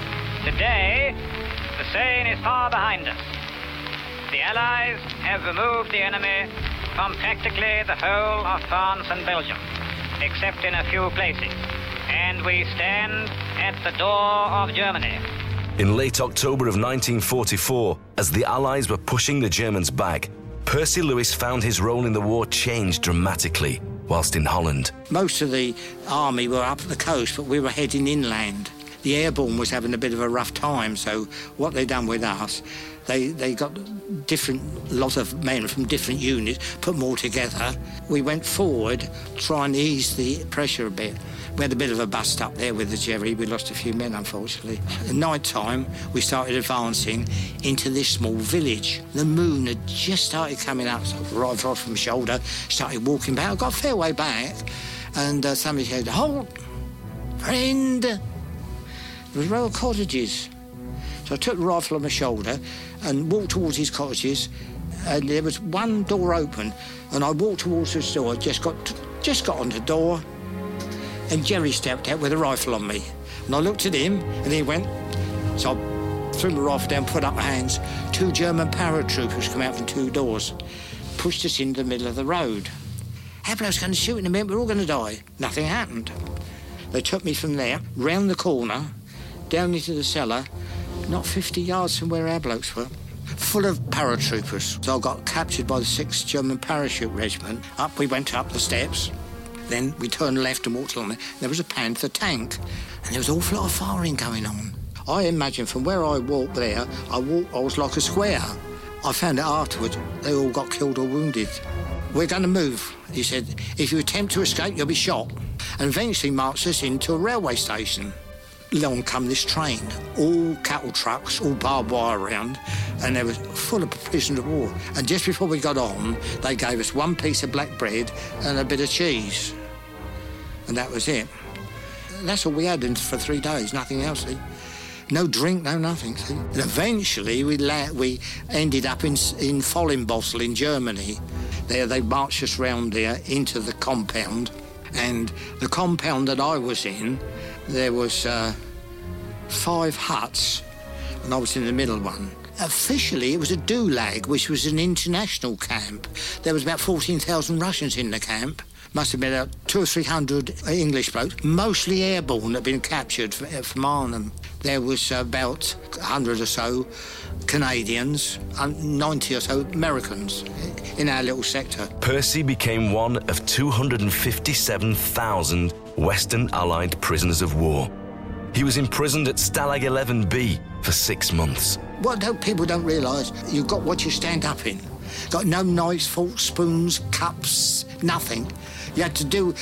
Today, the Seine is far behind us. The Allies have removed the enemy from practically the whole of France and Belgium, except in a few places, and we stand at the door of Germany. In late October of nineteen forty-four, as the Allies were pushing the Germans back, Percy Lewis found his role in the war changed dramatically whilst in Holland. Most of the army were up the coast, but we were heading inland. The airborne was having a bit of a rough time, so what they done with us, they, they got different lot of men from different units, put them all together. We went forward, trying to ease the pressure a bit. We had a bit of a bust up there with the Jerry. We lost a few men, unfortunately. At night time, we started advancing into this small village. The moon had just started coming up, so right off from my shoulder, started walking back. I got a fair way back, and uh, somebody said, "Halt, friend." There was a row of cottages. So I took the rifle on my shoulder and walked towards these cottages, and there was one door open, and I walked towards this door, just got, to, just got on the door, and Jerry stepped out with a rifle on me. And I looked at him, and he went. So I threw my rifle down, put up my hands. Two German paratroopers come out from two doors, pushed us into the middle of the road. Hablow's going to shoot in a minute, we're all going to die. Nothing happened. They took me from there, round the corner, down into the cellar, not fifty yards from where our blokes were, full of paratroopers. So I got captured by the sixth German Parachute Regiment. Up we went up the steps. Then we turned left and walked along there. There was a Panther tank, and there was an awful lot of firing going on. I imagine from where I walked there, I walked, I was like a square. I found out afterwards they all got killed or wounded. "We're going to move," he said. "If you attempt to escape, you'll be shot." And eventually marched us into a railway station. Along come this train, all cattle trucks, all barbed wire around, and they were full of prisoners of war. And just before we got on, they gave us one piece of black bread and a bit of cheese. And that was it. That's all we had for three days, nothing else. See? No drink, no nothing. See? And eventually we la- we ended up in, in Follenbossel in Germany. There they marched us round there into the compound. And the compound that I was in, there was uh, five huts, and I was in the middle one. Officially, it was a Gulag, which was an international camp. There was about fourteen thousand Russians in the camp. Must have been about two or three hundred English blokes, mostly airborne, that had been captured from Arnhem. There was about a hundred or so Canadians, and ninety or so Americans in our little sector. Percy became one of two hundred fifty-seven thousand Western Allied prisoners of war. He was imprisoned at Stalag eleven B for six months. What don't, people don't realise, you've got what you stand up in. Got no knives, forks, spoons, cups, nothing. You had to do,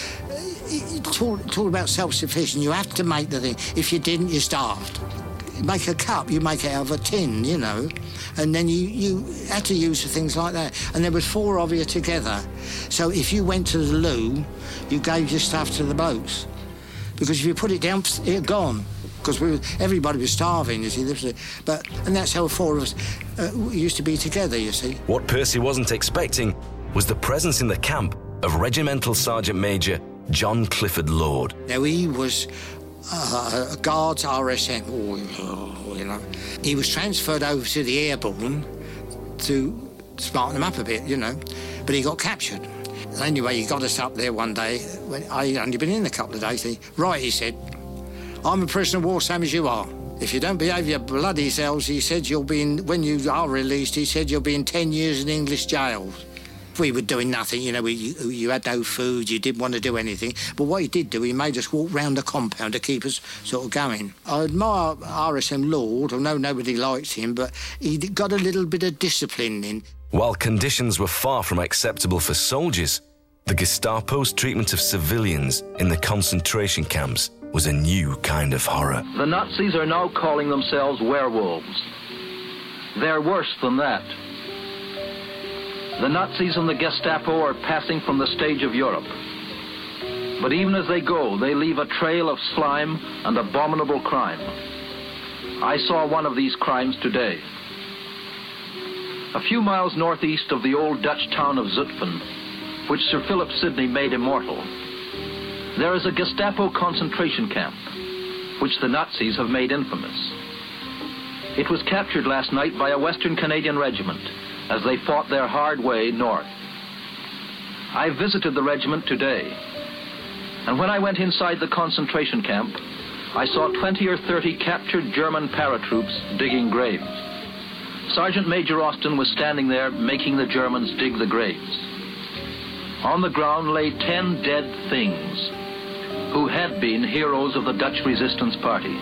talk, talk about self-sufficient, you have to make the thing. If you didn't, you starved. Make a cup, you make it out of a tin, you know, and then you, you had to use things like that. And there was four of you together. So if you went to the loo, you gave your stuff to the blokes. because if you put it down, it gone. Because we were, everybody was starving, you see. There was a, but and that's how four of us uh, used to be together, you see. What Percy wasn't expecting was the presence in the camp of Regimental Sergeant Major John Clifford Lord. Now, he was uh, a Guards R S M, oh, you know. He was transferred over to the Airborne to smarten them up a bit, you know. But he got captured. Anyway, he got us up there one day. When I'd only been in a couple of days. He, right, he said, I'm a prisoner of war, same as you are. If you don't behave your bloody selves, he said, you'll be in, when you are released, he said, you'll be in ten years in English jails. We were doing nothing, you know, we, you, you had no food, you didn't want to do anything. But what he did do, he made us walk round the compound to keep us sort of going. I admire R S M Lord, although nobody liked him, but he got a little bit of discipline in. While conditions were far from acceptable for soldiers, the Gestapo's treatment of civilians in the concentration camps was a new kind of horror. The Nazis are now calling themselves werewolves. They're worse than that. The Nazis and the Gestapo are passing from the stage of Europe. But even as they go, they leave a trail of slime and abominable crime. I saw one of these crimes today. A few miles northeast of the old Dutch town of Zutphen, which Sir Philip Sidney made immortal, there is a Gestapo concentration camp, which the Nazis have made infamous. It was captured last night by a Western Canadian regiment as they fought their hard way north. I visited the regiment today, and when I went inside the concentration camp, I saw twenty or thirty captured German paratroops digging graves. Sergeant Major Austin was standing there making the Germans dig the graves. On the ground lay ten dead things who had been heroes of the Dutch resistance party.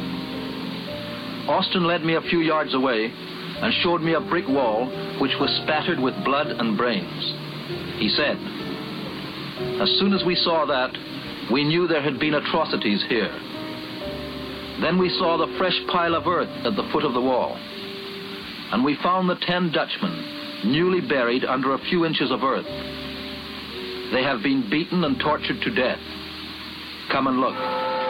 Austin led me a few yards away and showed me a brick wall which was spattered with blood and brains. He said, as soon as we saw that, we knew there had been atrocities here. Then we saw the fresh pile of earth at the foot of the wall, and we found the ten Dutchmen newly buried under a few inches of earth. They have been beaten and tortured to death. Come and look.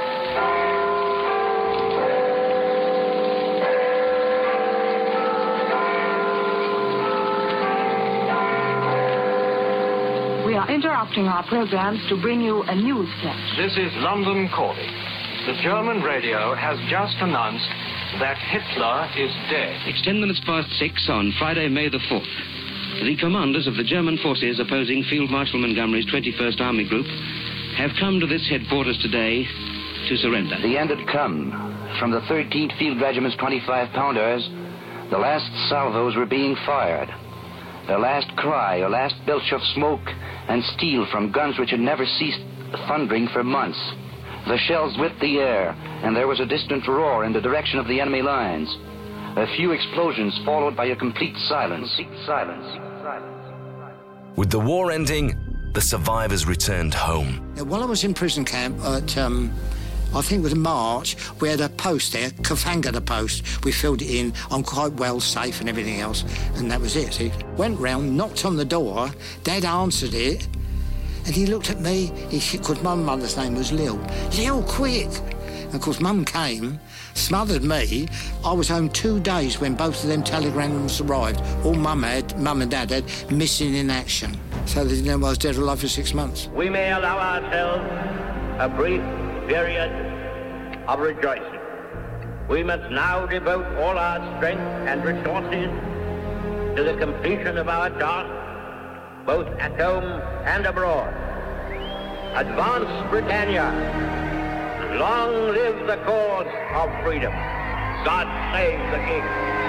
We are interrupting our programs to bring you a news flash. This is London calling. The German radio has just announced that Hitler is dead. It's ten minutes past six on Friday, May the fourth. The commanders of the German forces opposing Field Marshal Montgomery's twenty-first Army Group have come to this headquarters today to surrender. The end had come. From the thirteenth Field Regiment's twenty-five pounders, the last salvos were being fired. Their last cry, or last belch of smoke and steel from guns which had never ceased thundering for months. The shells whipped the air, and there was a distant roar in the direction of the enemy lines. A few explosions followed by a complete silence. Complete silence. With the war ending, the survivors returned home. While I was in prison camp at, um, I think it was March, we had a post there, Kafangada post. We filled it in. I'm quite well, safe and everything else. And that was it, see. Went round, knocked on the door. Dad answered it. And he looked at me, because my mother's name was Lil. Lil, quick! And of course, Mum came, smothered me. I was home two days when both of them telegrams arrived. All Mum had, Mum and Dad had, missing in action. So they didn't know I was dead or alive for six months. We may allow ourselves a brief period of rejoicing. We must now devote all our strength and resources to the completion of our task, both at home and abroad. Advance Britannia. Long live the cause of freedom. God save the King.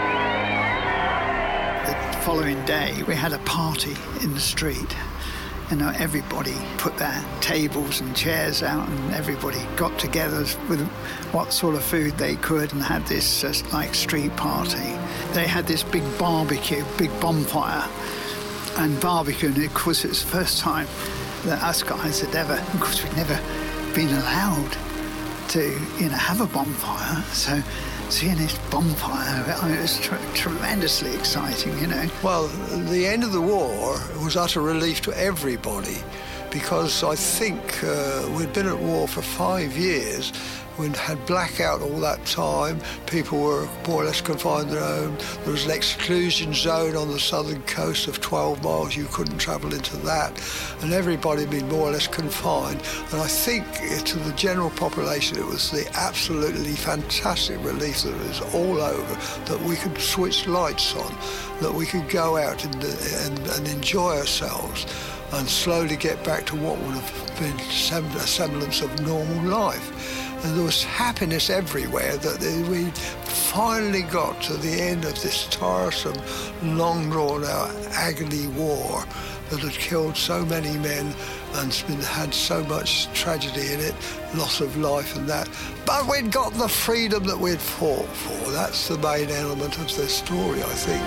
The following day, we had a party in the street. You know, everybody put their tables and chairs out, and everybody got together with what sort of food they could and had this uh, like street party. They had this big barbecue, big bonfire, and barbecue. And of course, it was the first time that us guys had ever, of course, we'd never been allowed to, you know, have a bonfire. So seeing this bonfire, I mean, it was tr- tremendously exciting, you know. Well, the end of the war was utter relief to everybody because I think uh, we'd been at war for five years. We'd had blackout all that time. People were more or less confined to their home. There was an exclusion zone on the southern coast of twelve miles. You couldn't travel into that. And everybody had been more or less confined. And I think to the general population, it was the absolutely fantastic relief that it was all over, that we could switch lights on, that we could go out and, and, and enjoy ourselves and slowly get back to what would have been a semblance of normal life. And there was happiness everywhere that we finally got to the end of this tiresome, long drawn-out agony war that had killed so many men and been, had so much tragedy in it, loss of life and that. But we'd got the freedom that we'd fought for. That's the main element of the story, I think.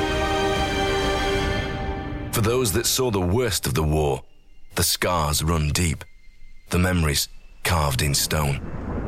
For those that saw the worst of the war, the scars run deep, the memories carved in stone.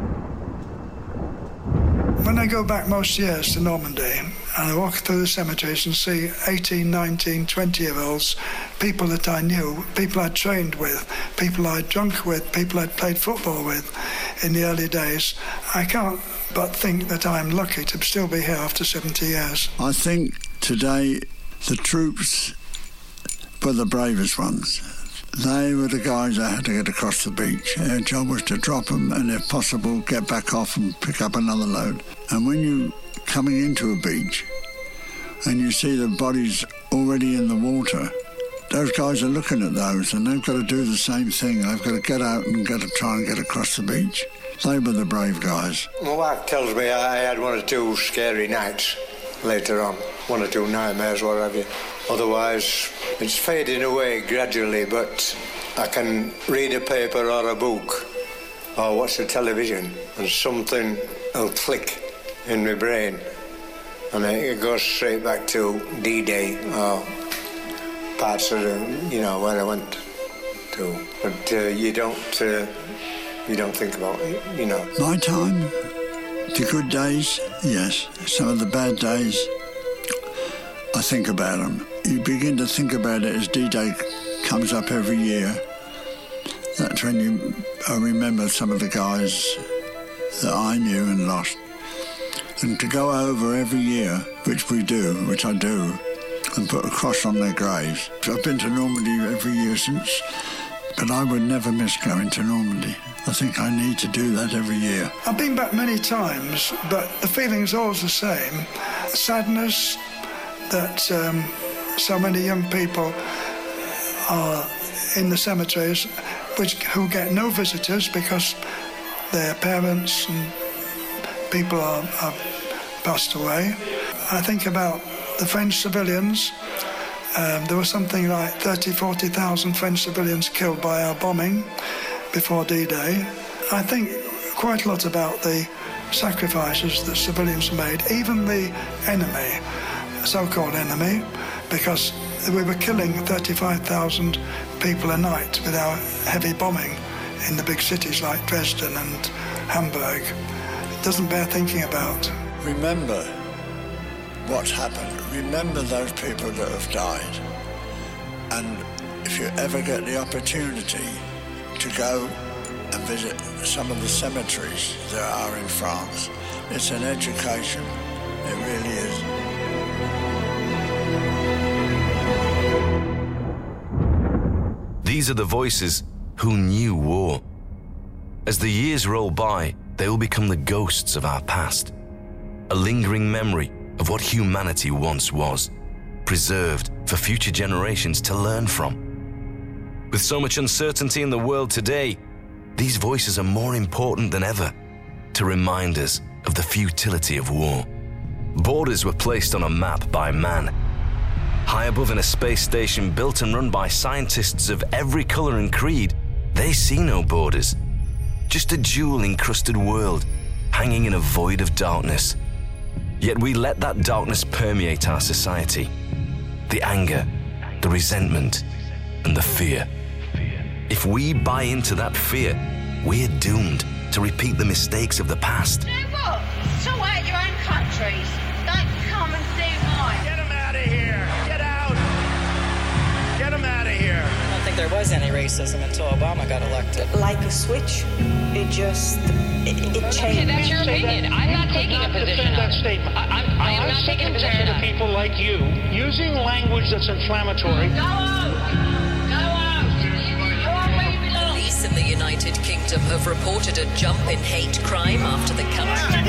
When I go back most years to Normandy and I walk through the cemeteries and see eighteen, nineteen, twenty-year-olds, people that I knew, people I'd trained with, people I'd drunk with, people I'd played football with in the early days, I can't but think that I'm lucky to still be here after seventy years. I think today the troops were the bravest ones. They were the guys that had to get across the beach. Their job was to drop them and, if possible, get back off and pick up another load. And when you're coming into a beach and you see the bodies already in the water, those guys are looking at those and they've got to do the same thing. They've got to get out and get to try and get across the beach. They were the brave guys. My wife tells me I had one or two scary nights later on, one or two nightmares, what have you. Otherwise, it's fading away gradually, but I can read a paper or a book or watch the television and something will click in my brain and it goes straight back to D-Day or parts of the, you know, where I went to. But uh, you don't, uh, you don't think about it, you know. My time, the good days, yes. Some of the bad days, I think about them. You begin to think about it as D-Day comes up every year. That's when you I remember some of the guys that I knew and lost. And to go over every year, which we do, which I do, and put a cross on their graves. I've been to Normandy every year since, but I would never miss going to Normandy. I think I need to do that every year. I've been back many times, but the feeling's always the same. Sadness that um, so many young people are in the cemeteries which who get no visitors because their parents and people are, are passed away. I think about the French civilians. Um, there was something like thirty, forty thousand French civilians killed by our bombing before D-Day. I think quite a lot about the sacrifices that civilians made, even the enemy, so-called enemy, because we were killing thirty-five thousand people a night with our heavy bombing in the big cities like Dresden and Hamburg. It doesn't bear thinking about. Remember what's happened. Remember those people that have died. And if you ever get the opportunity to go and visit some of the cemeteries there are in France, it's an education. It really is. These are the voices who knew war. As the years roll by, they will become the ghosts of our past, a lingering memory of what humanity once was, preserved for future generations to learn from. With so much uncertainty in the world today, these voices are more important than ever to remind us of the futility of war. Borders were placed on a map by man. High above in a space station built and run by scientists of every colour and creed, they see no borders. Just a jewel-encrusted world hanging in a void of darkness. Yet we let that darkness permeate our society. The anger, the resentment, and the fear. If we buy into that fear, we're doomed to repeat the mistakes of the past. You know what? Sort out your own countries. Don't come and do mine. Get them out of here. Get out. Get them out of here. don't think there was any racism until Obama got elected. Like a switch, it just, it, it changed. Okay, that's your opinion. I'm not taking a position that on it. statement. I, I'm, I am I'm not taking a sick position of on it. people like you using language that's inflammatory. Go out! Go out! Go out where you belong! Police in the United Kingdom have reported a jump in hate crime after the country.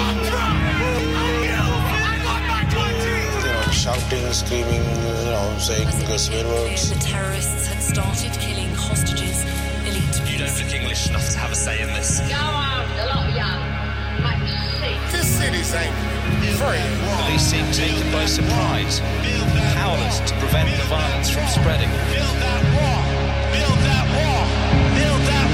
Shouting, screaming, you know, saying the swear words. The terrorists had started killing hostages. Elite. You don't look English enough to have a say in this. Go out, a lot of young. Make me sick. This city's angry. Very wrong. Police seem taken by surprise, powerless to prevent the violence from spreading. Build that wall. Build that wall. Build that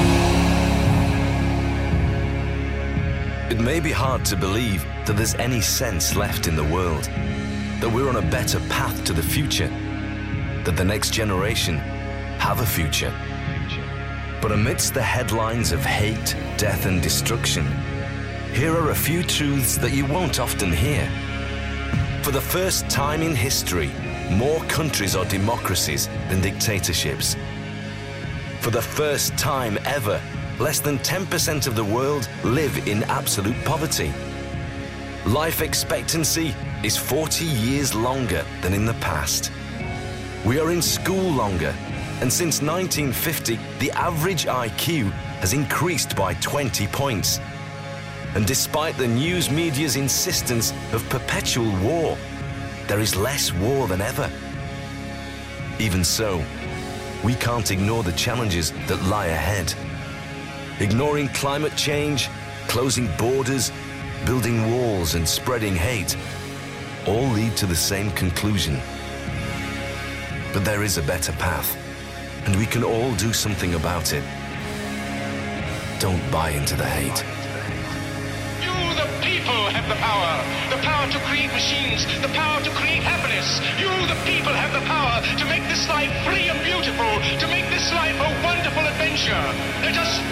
wall. It may be hard to believe that there's any sense left in the world, that we're on a better path to the future, that the next generation have a future. But amidst the headlines of hate, death and destruction, here are a few truths that you won't often hear. For the first time in history, more countries are democracies than dictatorships. For the first time ever, less than ten percent of the world live in absolute poverty. Life expectancy is forty years longer than in the past. We are in school longer, and since nineteen fifty, the average I Q has increased by twenty points. And despite the news media's insistence of perpetual war, there is less war than ever. Even so, we can't ignore the challenges that lie ahead. Ignoring climate change, closing borders, building walls and spreading hate all lead to the same conclusion. But there is a better path, and we can all do something about it. Don't buy into the hate. You, the people, have the power. The power to create machines. The power to create happiness. You, the people, have the power to make this life free and beautiful. To make this life a wonderful adventure. Let us